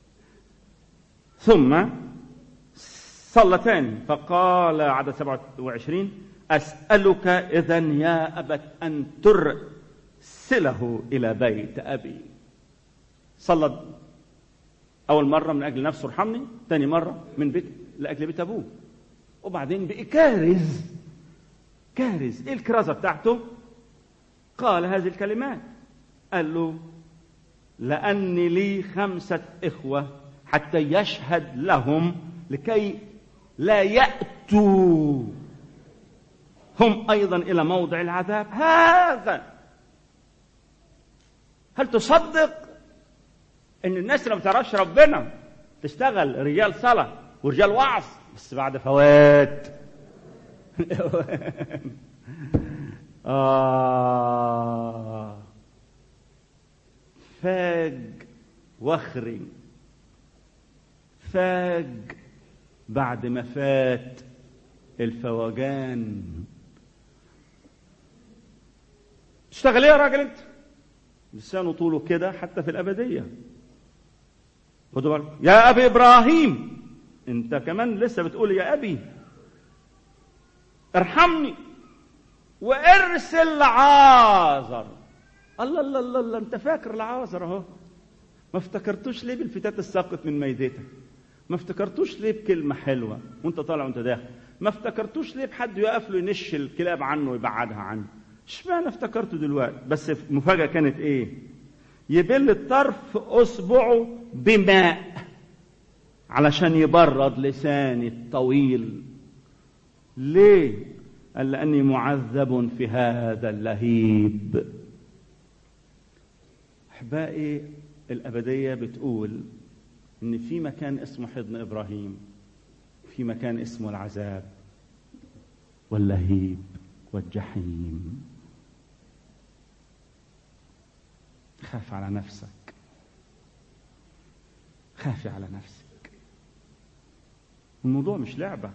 ثم صلى تاني فقال عدد سبعة وعشرين أسألك إذن يا أبت أن ترسله إلى بيت أبي. صلى أول مرة من أجل نفسه ارحمني، ثاني مرة من بيت لأجل بيت أبوه، وبعدين بقى كارز كارز. إيه الكرازة بتاعته؟ قال هذه الكلمات، قال له لأني لي خمسة إخوة حتى يشهد لهم لكي لا يأتوا هم أيضا إلى موضع العذاب هذا. هل تصدق إن الناس اللي ما بتعرفش ربنا تشتغل رجال صلاة ورجال وعظ بس بعد فوات؟ آه فاج وخري فاج بعد ما فات الفوجان. تشتغل ايه يا راجل انت؟ لسانه طوله كده حتى في الأبدية. خدوا بالك، يا أبي إبراهيم، انت كمان لسه بتقول يا أبي ارحمني وارسل لعازر. الله الله الله الله، انت فاكر لعازر اهو. ما افتكرتوش ليه بالفتات الساقط من ميدتك؟ ما افتكرتوش ليه بكلمة حلوة وانت طالع وانت داخل؟ ما افتكرتوش ليه بحد يقف له ينش الكلاب عنه ويبعدها عنه؟ اشمعنى افتكرته دلوقتي؟ بس المفاجأة كانت ايه؟ يبل الطرف اصبعه بماء علشان يبرد لساني الطويل. ليه؟ قال لأني معذب في هذا اللهيب. أحبائي، الأبدية بتقول إن في مكان اسمه حضن إبراهيم، في مكان اسمه العذاب واللهيب والجحيم. خاف على نفسك، خافي على نفسك. الموضوع مش لعبة.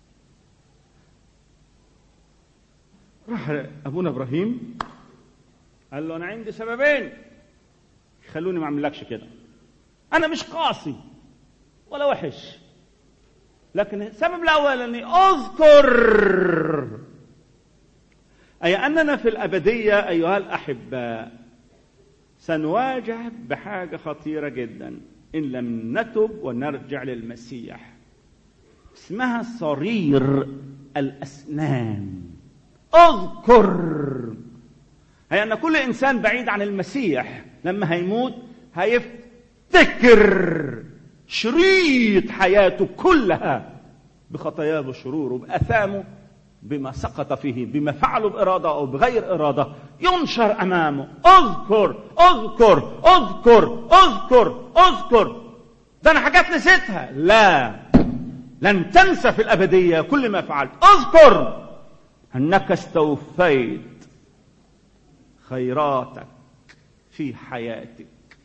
راح أبونا إبراهيم قال له أنا عندي سببين خلوني ما أعملكش كده. أنا مش قاسي ولا وحش، لكن السبب الأول أني أذكر أي أننا في الأبدية أيها الأحباء سنواجه بحاجة خطيرة جدا إن لم نتب ونرجع للمسيح، اسمها صرير الأسنان. أذكر هي أن كل إنسان بعيد عن المسيح لما هيموت هيفتكر شريط حياته كلها بخطاياه وشروره بأثامه بما سقط فيه، بما فعله بإرادة أو بغير إرادة، ينشر أمامه. أذكر أذكر أذكر أذكر أذكر. ده أنا حاجات نسيتها. لا، لن تنسى في الأبدية كل ما فعلت. أذكر أنك استوفيت خيراتك في حياتك.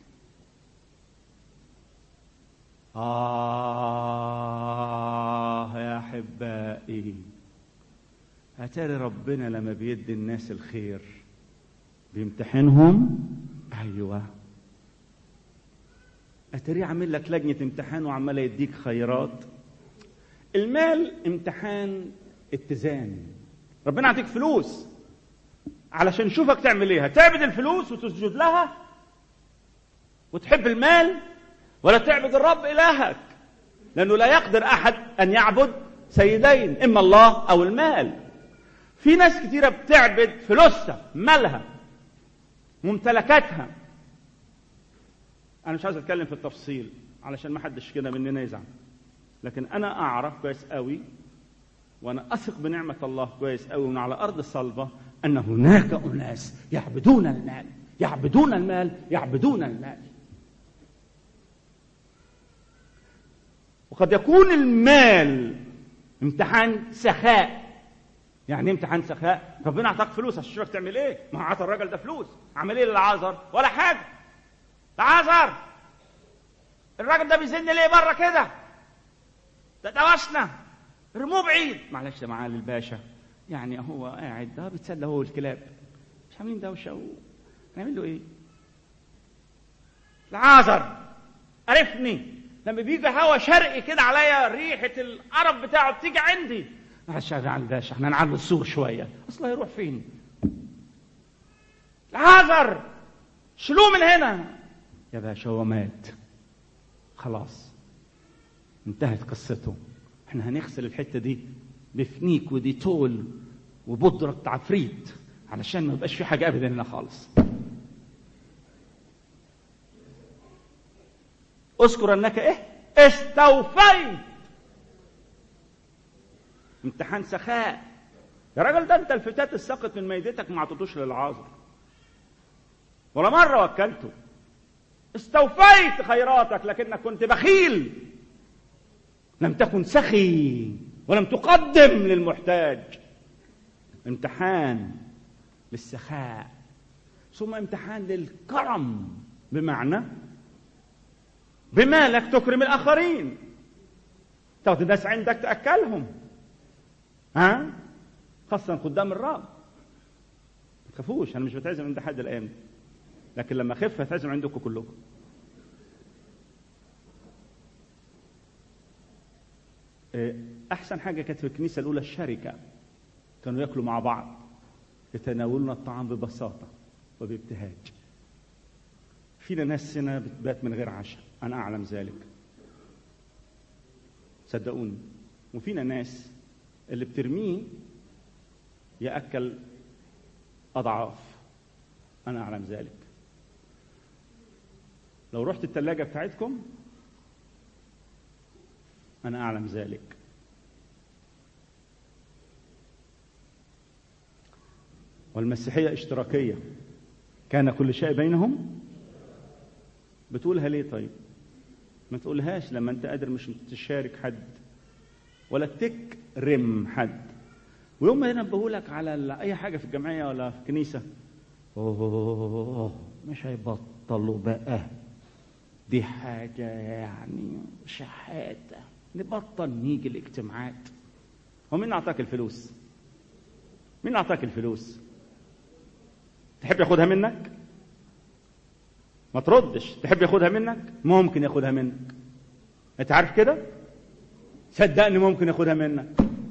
آه يا أحبائي، أتاري ربنا لما بيدي الناس الخير بيمتحنهم. أيوة اتري عامل لك لجنه امتحان وعمال يديك خيرات. المال امتحان اتزان. ربنا يعطيك فلوس علشان يشوفك تعمل ايه، هتعبد الفلوس وتسجد لها وتحب المال، ولا تعبد الرب الهك؟ لانه لا يقدر احد ان يعبد سيدين، اما الله او المال. في ناس كتيره بتعبد فلوسها، مالها، ممتلكاتها. انا مش عايز اتكلم في التفصيل علشان ما حدش كده مننا يزعل، لكن انا اعرف كويس قوي، وانا اثق بنعمه الله كويس قوي من على ارض الصلبه، ان هناك اناس يعبدون المال يعبدون المال يعبدون المال. وقد يكون المال امتحان سخاء. يعني امتحان سخاء؟ ربنا اعطاك فلوس عشان تشوفك تعمل ايه. ما اعطى الراجل ده فلوس، عمل ايه للعازر؟ ولا حاجه. العازر الراجل ده بيزن ليه بره كده؟ ده دوشنا، رموه بعيد. معلش يا معالي الباشا، يعني هو قاعد ده بيتسلى هو والكلاب، مش عاملين دوشه، هنعمل له ايه؟ العازر عرفني لما بيجي هوا شرقي كده عليا، ريحه القرف بتاعه بتيجي عندي. معلش يا معالي الباشا، احنا نعلي السور شويه، اصلا هيروح فين؟ العازر شيلوه من هنا يا باشا، هو مات خلاص، انتهت قصته. احنا هنغسل الحته دي بفنيك وديتول وبودره عفريت علشان ما يبقاش في حاجه ابدا هنا خالص. اذكر انك ايه؟ استوفيت. امتحان سخاء. يا راجل ده انت الفتات الساقط من ميدتك ما عطيتوش للعازر ولا مره وكلته. استوفيت خيراتك لكنك كنت بخيل، لم تكن سخي ولم تقدم للمحتاج. امتحان للسخاء، ثم امتحان للكرم، بمعنى بمالك تكرم الآخرين، تاخد الناس عندك تأكلهم، ها؟ خاصة قدام الرب. ما تخافوش، أنا مش بتعزم عند حد الأيام دي، لكن لما أخف هتعزم عندكم كلكم. أحسن حاجة كانت في الكنيسة الأولى الشركة، كانوا يأكلوا مع بعض، يتناولون الطعام ببساطة وبابتهاج. فينا ناس هنا بتبات من غير عشاء، أنا أعلم ذلك صدقوني. وفينا ناس اللي بترميه يأكل أضعاف، أنا أعلم ذلك. لو رحت الثلاجة بتاعتكم أنا أعلم ذلك. والمسيحية اشتراكية، كان كل شيء بينهم. بتقولها ليه طيب؟ ما تقولهاش لما أنت قادر مش تشارك حد ولا تكرم حد. ويوم ما ينبهولك على أي حاجة في الجمعية ولا في الكنيسة، أوه مش هيبطلوا بقى، دي حاجة يعني شحاتة، نبطل نيجي الاجتماعات. هو مين أعطاك الفلوس؟ مين أعطاك الفلوس؟ تحب ياخدها منك؟ ما تردش. تحب ياخدها منك؟ ممكن ياخدها منك. أنت عارف كده؟ صدقني ممكن ياخدها منك.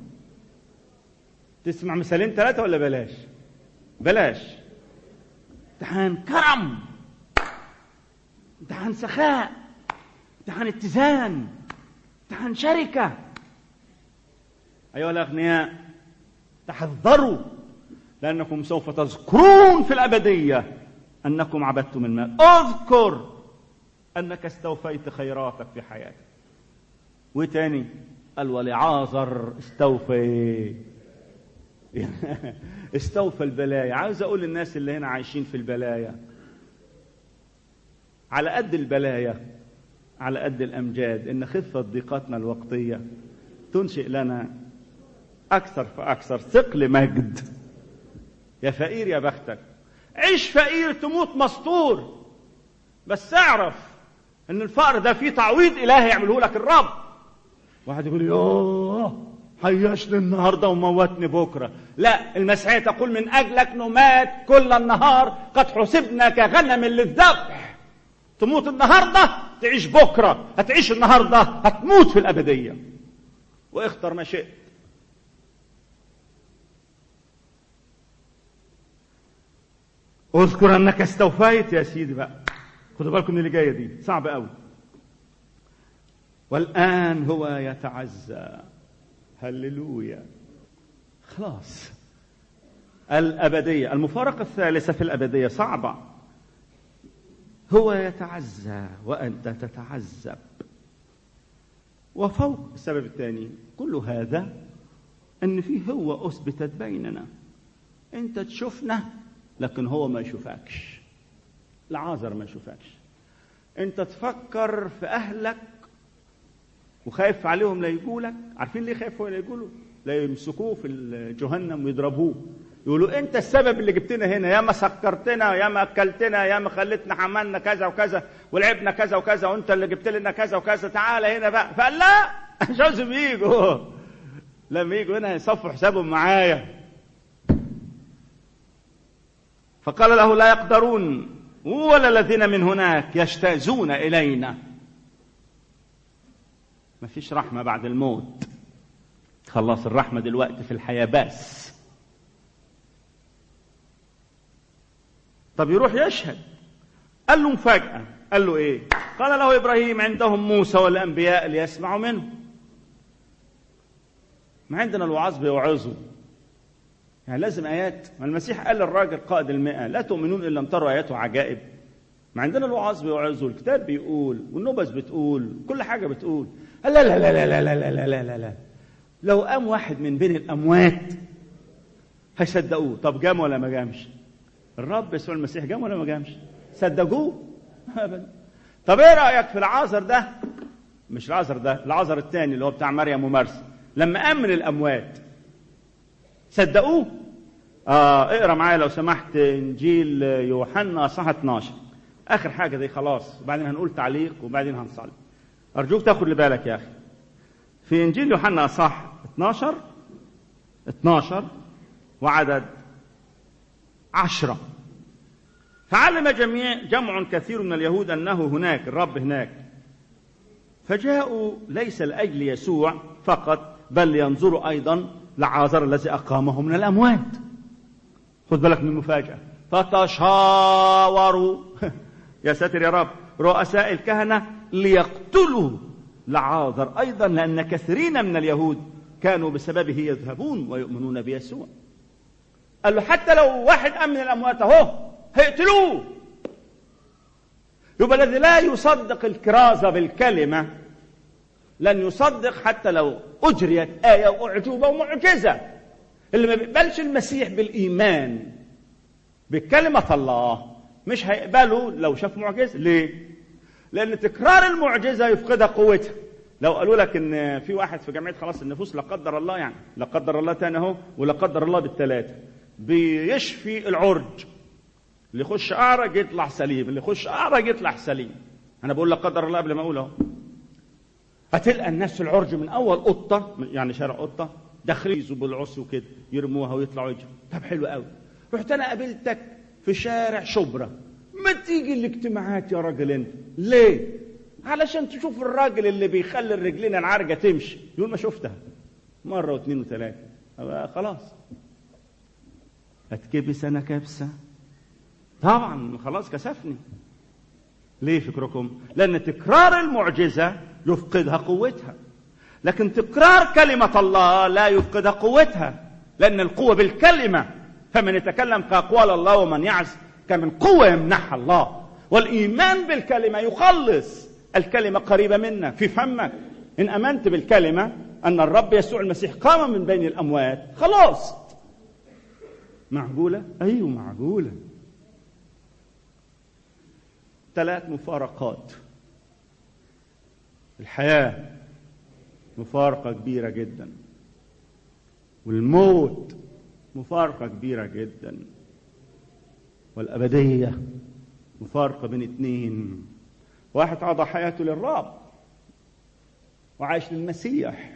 تسمع مثالين ثلاثة ولا بلاش؟ بلاش. امتحان كرم، امتحان سخاء، امتحان اتزان، امتحان شركة. أيها الأغنياء تحذروا، لأنكم سوف تذكرون في الأبدية أنكم عبدتم المال. اذكر أنك استوفيت خيراتك في حياتك. وتاني قال ولعازر استوفي استوفى البلايا. عاوز أقول للناس اللي هنا عايشين في البلايا، على قد البلايا على قد الأمجاد، إن خفة ضيقاتنا الوقتية تنشئ لنا أكثر فأكثر ثقل مجد. يا فقير يا بختك، عيش فقير تموت مستور، بس اعرف إن الفقر ده فيه تعويض إلهي يعمله لك الرب. واحد يقول يوه حيشني النهارده وموتني بكره. لا، المسيحية تقول من أجلك نمات كل النهار، قد حسبنا كغنم للذبح. تموت النهارده تعيش بكرة، هتعيش النهاردة، هتموت في الأبدية، واختر ما شئت. اذكر أنك استوفيت يا سيدي بقى. خدوا بالكم من اللي جاية دي صعبة قوي. والآن هو يتعزى. هللويا. خلاص الأبدية، المفارقة الثالثة في الأبدية صعبة. هو يتعزى وأنت تتعذب. وفوق السبب الثاني كل هذا أن فيه هو أثبتت بيننا. أنت تشوفنا لكن هو ما يشوفكش. العازر ما يشوفكش. أنت تفكر في أهلك وخايف عليهم لا يقولك. عارفين ليه خايفوا لا يقولوا؟ لا يمسكوه في جهنم ويضربوه، يقولوا انت السبب اللي جبتنا هنا، يا ما سكرتنا، يا ما اكلتنا، يا ما خلتنا عملنا كذا وكذا ولعبنا كذا وكذا، وانت اللي جبت لنا كذا وكذا، تعالى هنا بقى. فقال لا، مش عاوزهم يجوا. لما يجوا هنا يصفوا حسابهم معايا. فقال له لا يقدرون ولا الذين من هناك يجتازون الينا. ما فيش رحمة بعد الموت. خلاص الرحمة دلوقتي في الحياة بس. طب يروح يشهد. قال له مفاجأة. قال له ايه؟ قال له إبراهيم عندهم موسى والأنبياء ليسمعوا منه. ما عندنا الوعاظ بيوعظوا، يعني لازم آيات. ما المسيح قال للراجل قائد المئة لا تؤمنون إلا أن تروا آيات وعجائب. ما عندنا الوعاظ بيوعظوا، الكتاب بيقول والنبذ بتقول، كل حاجة بتقول. لا لا لا لا لا لا لا لا لا لا. لو قام واحد من بين الأموات هيصدقوه. طب جام ولا ما جامش؟ الرب يسوع المسيح جام ولا ما جامش؟ صدقوه؟ أبدا. طب ايه رأيك في العازر ده؟ مش العازر ده، العازر الثاني اللي هو بتاع مريم ومرسى، لما قام من الأموات صدقوه؟ آه اقرا معايا لو سمحت إنجيل يوحنا اصحاح اتناشر، آخر حاجة دي خلاص، وبعدين هنقول تعليق وبعدين هنصلي. أرجوك تاخد لبالك يا أخي. في إنجيل يوحنا اصحاح اتناشر اتناشر وعدد عشرة. فعلم جميع جمع كثير من اليهود أنه هناك الرب هناك، فجاءوا ليس لأجل يسوع فقط بل لينظروا أيضا لعازر الذي أقامه من الأموات. خذ بالك من المفاجأة. فتشاوروا يا ساتر يا رب رؤساء الكهنة ليقتلوا لعازر أيضا، لأن كثيرين من اليهود كانوا بسببه يذهبون ويؤمنون بيسوع. قال له حتى لو واحد قام من الأموات اهو هيقتلوه. يبقى الذي لا يصدق الكرازة بالكلمة لن يصدق حتى لو أجريت آية وأعجوبة ومعجزة. اللي ما بيقبلش المسيح بالإيمان بكلمة الله مش هيقبله لو شاف معجزة. ليه؟ لأن تكرار المعجزة يفقدها قوتها. لو قالوا لك إن في واحد في جمعية خلاص النفوس لا قدر الله، يعني لا قدر الله تاني اهو ولا قدر الله بالثلاثة، بيشفي العرج، اللي يخش أعرج يطلع سليم، اللي يخش أعرج يطلع سليم. أنا بقول لا قدر الله قبل ما أقوله. هتلقى الناس في العرج من أول قطة، يعني شارع قطة، داخلين بالعصي وكده يرموها ويطلعوا يجروا. طب حلو قوي. رحت أنا قابلتك في شارع شبرا، ما تيجي الاجتماعات يا راجل أنت؟ ليه؟ علشان تشوف الراجل اللي بيخلي الرجلين العرجة تمشي. يقول ما شفتها مرة واثنين وثلاثة. خلاص أتكبس أنا كبسة؟ طبعا خلاص كسفني. ليه فكركم؟ لأن تكرار المعجزة يفقدها قوتها، لكن تكرار كلمة الله لا يفقدها قوتها، لأن القوة بالكلمة. فمن يتكلم كأقوال الله ومن يعز كمن قوة يمنحها الله. والإيمان بالكلمة يخلص. الكلمة قريبة منا في فمك. إن أمنت بالكلمة أن الرب يسوع المسيح قام من بين الأموات خلاص. معقولة؟ أيوه معقولة. ثلاث مفارقات. الحياة مفارقة كبيرة جدا، والموت مفارقة كبيرة جدا، والأبدية مفارقة بين اثنين. واحد عطى حياته للرب وعايش للمسيح.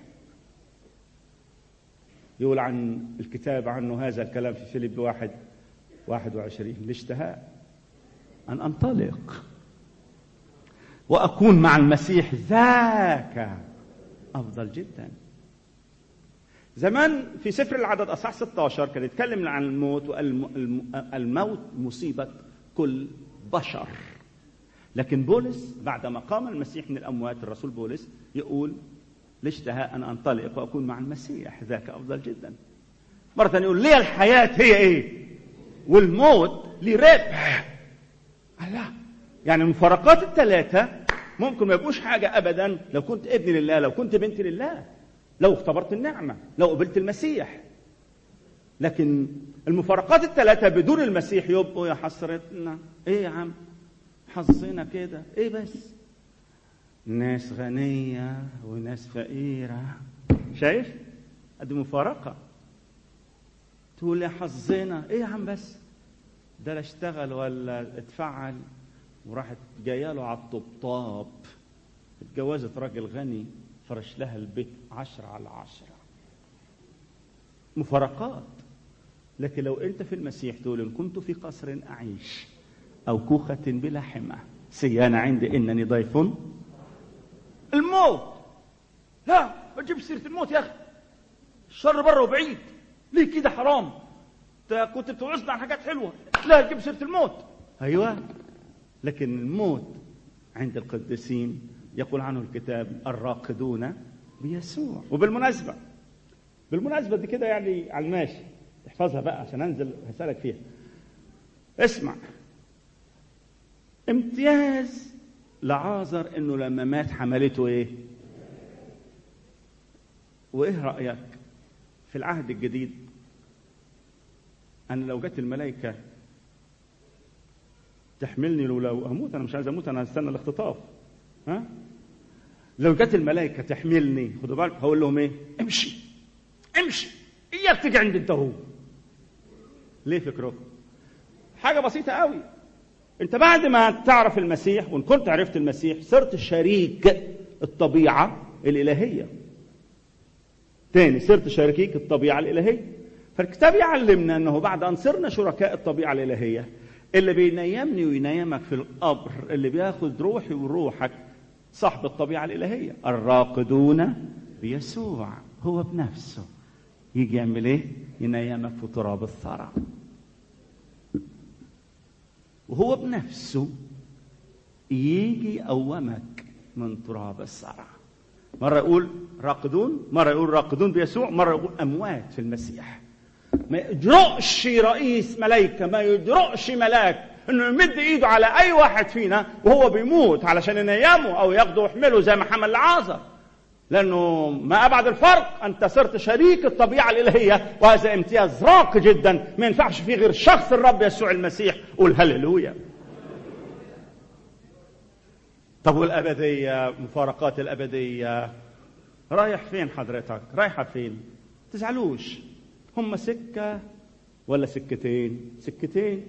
يقول عن الكتاب عنه هذا الكلام في فيليب واحد واحد وعشرين: الاشتهاء أن أنطلق وأكون مع المسيح ذاك أفضل جدا. زمان في سفر العدد أصحاح ستة عشر كان يتكلم عن الموت، والموت مصيبة كل بشر. لكن بولس بعدما قام المسيح من الأموات، الرسول بولس يقول لاشتهاء أن أنطلق وأكون مع المسيح ذاك أفضل جدا. مرة ثانية يقول ليه الحياة هي إيه والموت لي ربح. الله، يعني المفارقات الثلاثة ممكن ما يبقوش حاجة أبدا لو كنت ابن لله، لو كنت بنت لله، لو اختبرت النعمة، لو قبلت المسيح. لكن المفارقات الثلاثة بدون المسيح يبقوا يا حسرتنا. ايه يا عم حظنا كده ايه؟ بس ناس غنية وناس فقيرة، شايف ادي مفارقة. تقول يا حظنا ايه يا عم؟ بس ده لا اشتغل ولا اتفعل وراحت جايه له على الطبطاب، اتجوزت راجل غني فرش لها البيت عشرة على عشرة. مفارقات. لكن لو انت في المسيح تقول ان كنت في قصر اعيش او كوخة بلا حمى سيان عندي انني ضيف. الموت لا ما تجيبش سيرة الموت يا اخي، الشر بره وبعيد، ليه كده؟ حرام، انت كنت بتوعظنا عن حاجات حلوة، لا تجيب سيرة الموت. ايوه، لكن الموت عند القديسين يقول عنه الكتاب الراقدون بيسوع. وبالمناسبة بالمناسبة دي كده يعني على الماشي احفظها بقى عشان انزل هسألك فيها. اسمع، امتياز لعازر انه لما مات حملته ايه؟ وايه رأيك في العهد الجديد ان لو جت الملائكة تحملني لو اموت، انا مش عايز اموت، انا هستنى الاختطاف، ها؟ لو جت الملائكة تحملني، خدوا بالك، هقول لهم ايه؟ امشي امشي، اياك تيجي عند انت هو. ليه فكركم؟ حاجة بسيطة قوي. انت بعد ما تعرف المسيح، وان كنت عرفت المسيح، صرت شريك الطبيعة الإلهية. تاني، صرت شريك الطبيعة الإلهية. فالكتاب يعلمنا انه بعد ان صرنا شركاء الطبيعة الإلهية، اللي بينيمني وينيمك في القبر، اللي بياخد روحي وروحك، صاحب الطبيعة الإلهية. الراقدون بيسوع هو بنفسه يجي يعمل ايه؟ ينيمك في تراب الثرى. وهو بنفسه يجي يقومك من تراب الثرى. مرة يقول راقدون، مرة يقول راقدون بيسوع، مرة يقول أموات في المسيح. ما يجرؤش رئيس ملائكة، ما يجرؤش ملاك انه يمد ايده على اي واحد فينا وهو بيموت علشان ينيمه او ياخده ويحمله زي ما حمل لعازر، لانه ما ابعد الفرق. انت صرت شريك الطبيعه الالهيه، وهذا امتياز راقي جدا ما ينفعش فيه غير شخص الرب يسوع المسيح. قول هللويا. طب والابديه، مفارقات الابديه، رايح فين حضرتك؟ رايحه فين؟ تزعلوش، هم سكه ولا سكتين؟ سكتين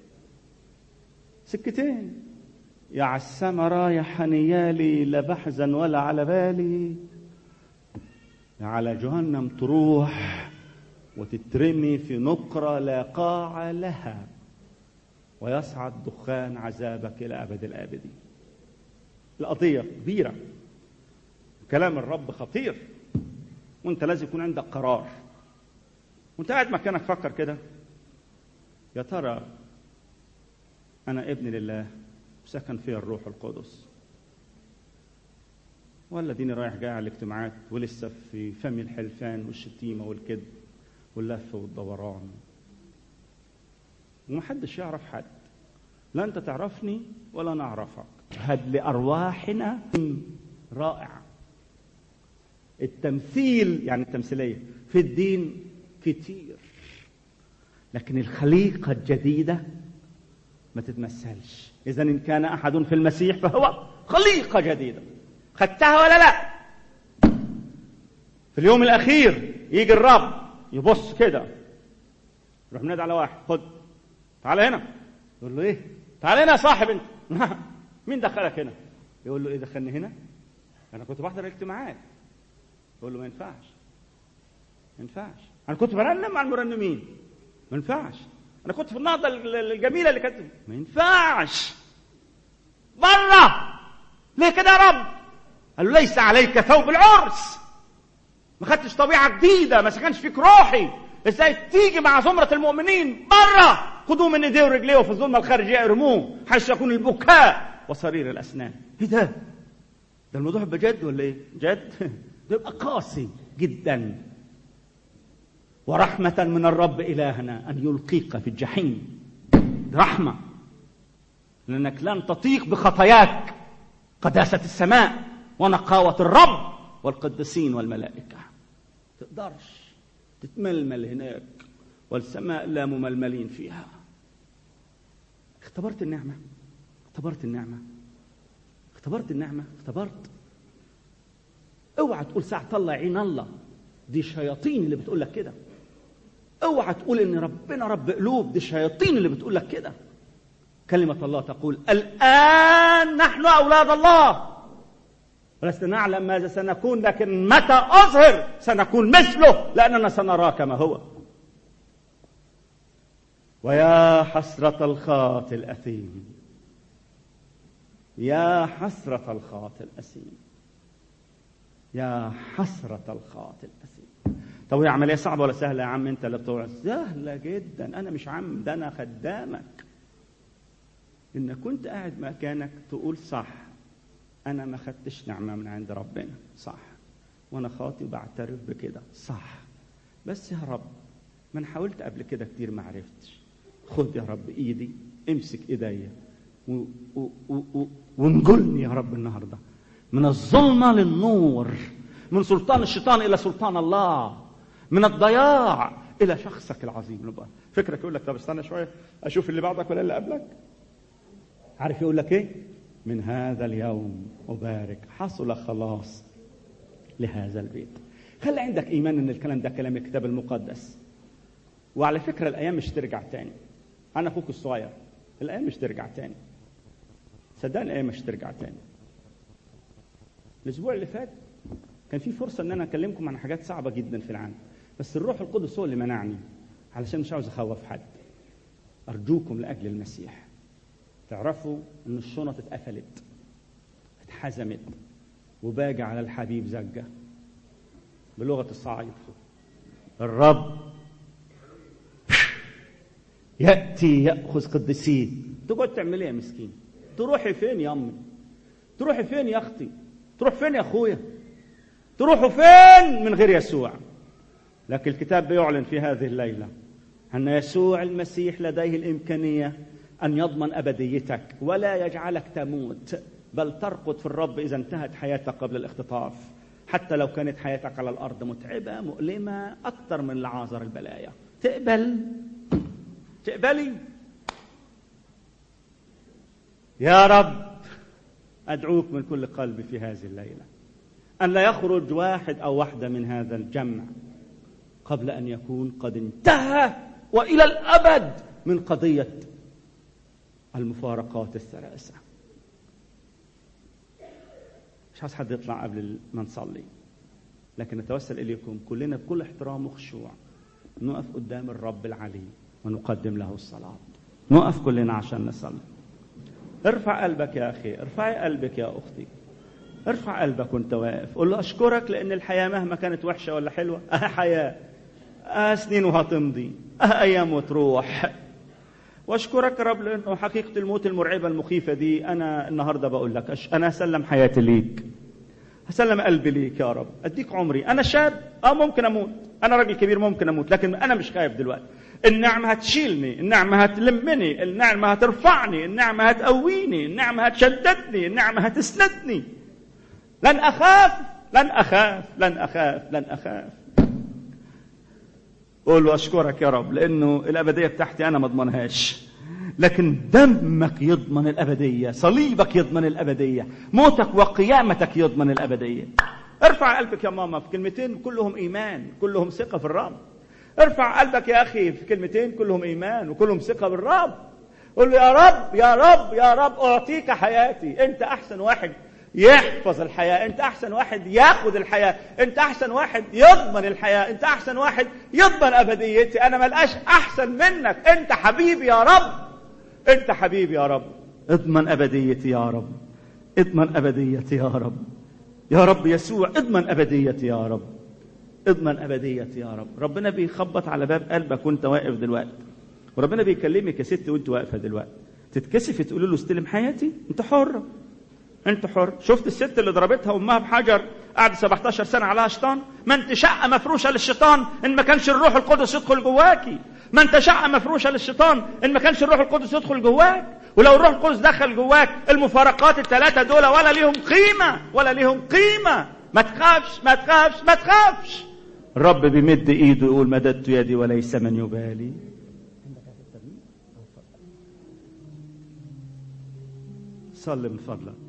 سكتين. يا عالسما رايح هنيالي، لا بحزن ولا على بالي. يا على جهنم تروح وتترمي في نقرة لا قاع لها، ويصعد دخان عذابك إلى أبد الآبدين. القضية كبيرة، كلام الرب خطير، وانت لازم يكون عندك قرار. وانت قاعد مكانك فكر كده، يا ترى أنا ابن لله سكن فيها الروح القدس، ولا ديني رايح جاي على الاجتماعات ولسه في فم الحلفان والشتيمة والكذب واللف والدوران، ومحدش يعرف حد، لا أنت تعرفني ولا أنا أعرفك. هد لأرواحنا رائع. التمثيل يعني التمثيلية في الدين كتير، لكن الخليقة الجديدة ما تتمثلش. إذا إن كان أحد في المسيح فهو خليقة جديدة. خدتها ولا لا؟ في اليوم الأخير يجي الرب يبص كده، يروح منادي على واحد، خد تعال هنا. يقول له إيه؟ تعال هنا يا صاحب أنت. مين دخلك هنا؟ يقول له إيه دخلني هنا؟ أنا كنت بحضر الاجتماعات. يقول له ما ينفعش ما ينفعش أنا كنت برنم مع المرنمين. ما ينفعش. أنا كنت في النهضة الجميلة اللي كانت. ما ينفعش. برا ليه كده يا رب؟ قال له ليس عليك ثوب العرس، ما خدتش طبيعة جديدة، ما سكنش فيك روحي، ازاي تيجي مع زمرة المؤمنين بره؟ خدوه من ايديه ورجليه وفي الظلمة الخارجية ارموه حيث يكون البكاء وصرير الاسنان. ايه ده؟ ده الموضوع بجد ولا ايه؟ جد؟ ده يبقى قاسي جدا. ورحمة من الرب إلهنا أن يلقيك في الجحيم. رحمة، لأنك لن تطيق بخطاياك قداسة السماء ونقاوة الرب والقديسين والملائكة. تقدرش تتململ هناك، والسماء لا مململين فيها. اختبرت النعمة، اختبرت النعمة، اختبرت النعمة، اختبرت. اوعى تقول ساعة طلع عين الله، دي شياطين اللي بتقول لك كده. اوعى تقول ان ربنا رب قلوب، دي شياطين اللي بتقول لك كده. كلمة الله تقول الآن نحن أولاد الله ولسنا نعلم ماذا سنكون، لكن متى أظهر سنكون مثله لأننا سنراه كما هو. ويا حسرة الخاطئ الأثيم، يا حسرة الخاطئ الأثيم، يا حسرة الخاطئ الأثيم. طب هي عملية صعبة ولا سهلة يا عم؟ انت اللي بتوعظ. سهلة جدا. انا مش عم، ده انا خدامك. ان كنت قاعد مكانك تقول صح، انا ما خدتش نعمة من عند ربنا، صح، وانا خاطئ وبعترف بكده، صح، بس يا رب ما انا حاولت قبل كده كتير ما عرفتش. خد يا رب ايدي، امسك ايديا وانجلني يا رب النهارده من الظلمة للنور، من سلطان الشيطان الى سلطان الله، من الضياع الى شخصك العظيم. فكرك يقول لك طب استنى شويه اشوف اللي بعدك ولا اللي قبلك. عارف يقول لك ايه؟ من هذا اليوم أبارك حصل خلاص لهذا البيت. خلي عندك إيمان إن الكلام ده كلام الكتاب المقدس. وعلى فكرة الأيام مش ترجع تاني. أنا أخوك الصغير، الأيام مش ترجع تاني. صدقني الأيام مش ترجع تاني. الأسبوع اللي فات كان في فرصة إن أنا أكلمكم عن حاجات صعبة جدا في العالم، بس الروح القدس هو اللي منعني، علشان مش عاوز أخوف حد. أرجوكم لأجل المسيح تعرفوا إن الشنط اتقفلت، اتحزمت، وباجي على الحبيب زجة. بلغة الصعيد الرب يأتي يأخذ قدسيه. تقعد تعمل ايه يا مسكين؟ تروحي فين يا أمي؟ تروحي فين يا أختي؟ تروح فين يا أخويا؟ تروحوا فين من غير يسوع؟ لكن الكتاب بيعلن في هذه الليلة أن يسوع المسيح لديه الإمكانية أن يضمن أبديتك ولا يجعلك تموت، بل ترقد في الرب إذا انتهت حياتك قبل الاختطاف، حتى لو كانت حياتك على الأرض متعبة مؤلمة أكثر من العازر البلايا. تقبل؟ تقبلي؟ يا رب أدعوك من كل قلبي في هذه الليلة أن لا يخرج واحد أو واحدة من هذا الجمع قبل أن يكون قد انتهى وإلى الأبد من قضية المفارقات الثلاثة. مش عايز حد يطلع قبل ما نصلي، لكن نتوسل إليكم كلنا بكل احترام وخشوع نقف قدام الرب العلي ونقدم له الصلاة. نقف كلنا عشان نصلي. ارفع قلبك يا أخي، ارفعي قلبك يا أختي، ارفع قلبك وانت واقف. قول له أشكرك لأن الحياة مهما كانت وحشة ولا حلوة أه حياة، أه سنين وهتمضي، أه أيام وتروح. واشكرك رب لأنه حقيقة الموت المرعبة المخيفة دي أنا النهاردة بقول لك أش... أنا هسلم حياتي ليك، هسلم قلبي ليك يا رب. أديك عمري. أنا شاب أه ممكن أموت، أنا راجل كبير ممكن أموت، لكن أنا مش خايف دلوقتي. النعمة هتشيلني، النعمة هتلمني، النعمة هترفعني، النعمة هتقويني، النعمة هتشددني، النعمة هتسندني. لن أخاف لن أخاف لن أخاف لن أخاف. قول له أشكرك يا رب لأنه الأبدية بتاعتي أنا ما اضمنهاش، لكن دمك يضمن الأبدية، صليبك يضمن الأبدية، موتك وقيامتك يضمن الأبدية. ارفع قلبك يا ماما في كلمتين كلهم إيمان، كلهم ثقة في الرب. ارفع قلبك يا أخي في كلمتين كلهم إيمان وكلهم ثقة بالرب. قول له يا رب يا رب يا رب أعطيك حياتي. أنت أحسن واحد يحفظ الحياة، أنت أحسن واحد ياخد الحياة، أنت أحسن واحد يضمن الحياة، أنت أحسن واحد يضمن أبديتي. أنا ملقاش أحسن منك. أنت حبيبي يا رب، أنت حبيبي يا رب. اضمن أبديتي يا رب. اضمن أبديتي يا رب. يا رب يسوع اضمن أبديتي يا رب، اضمن أبديتي يا رب. ربنا بيخبط على باب قلبك وانت واقف دلوقتي، وربنا بيكلمك يا ست وانت واقفة دلوقتي. تتكسفي تقولي له استلم حياتي؟ انت حرة، انت حر. شفت الست اللي ضربتها امها بحجر قعد سبعتاشر سنة عليها شيطان؟ ما انت شقة مفروشة للشيطان ان ما كانش الروح القدس يدخل جواكي. ما انت شقة مفروشة للشيطان ان ما كانش الروح القدس يدخل جواك. ولو الروح القدس دخل جواك المفارقات الثلاثة دول ولا ليهم قيمة، ولا ليهم قيمة. ما تخافش ما تخافش ما تخافش. الرب بيمد ايده يقول مددت يدي وليس من يبالي. صلي من فضلك.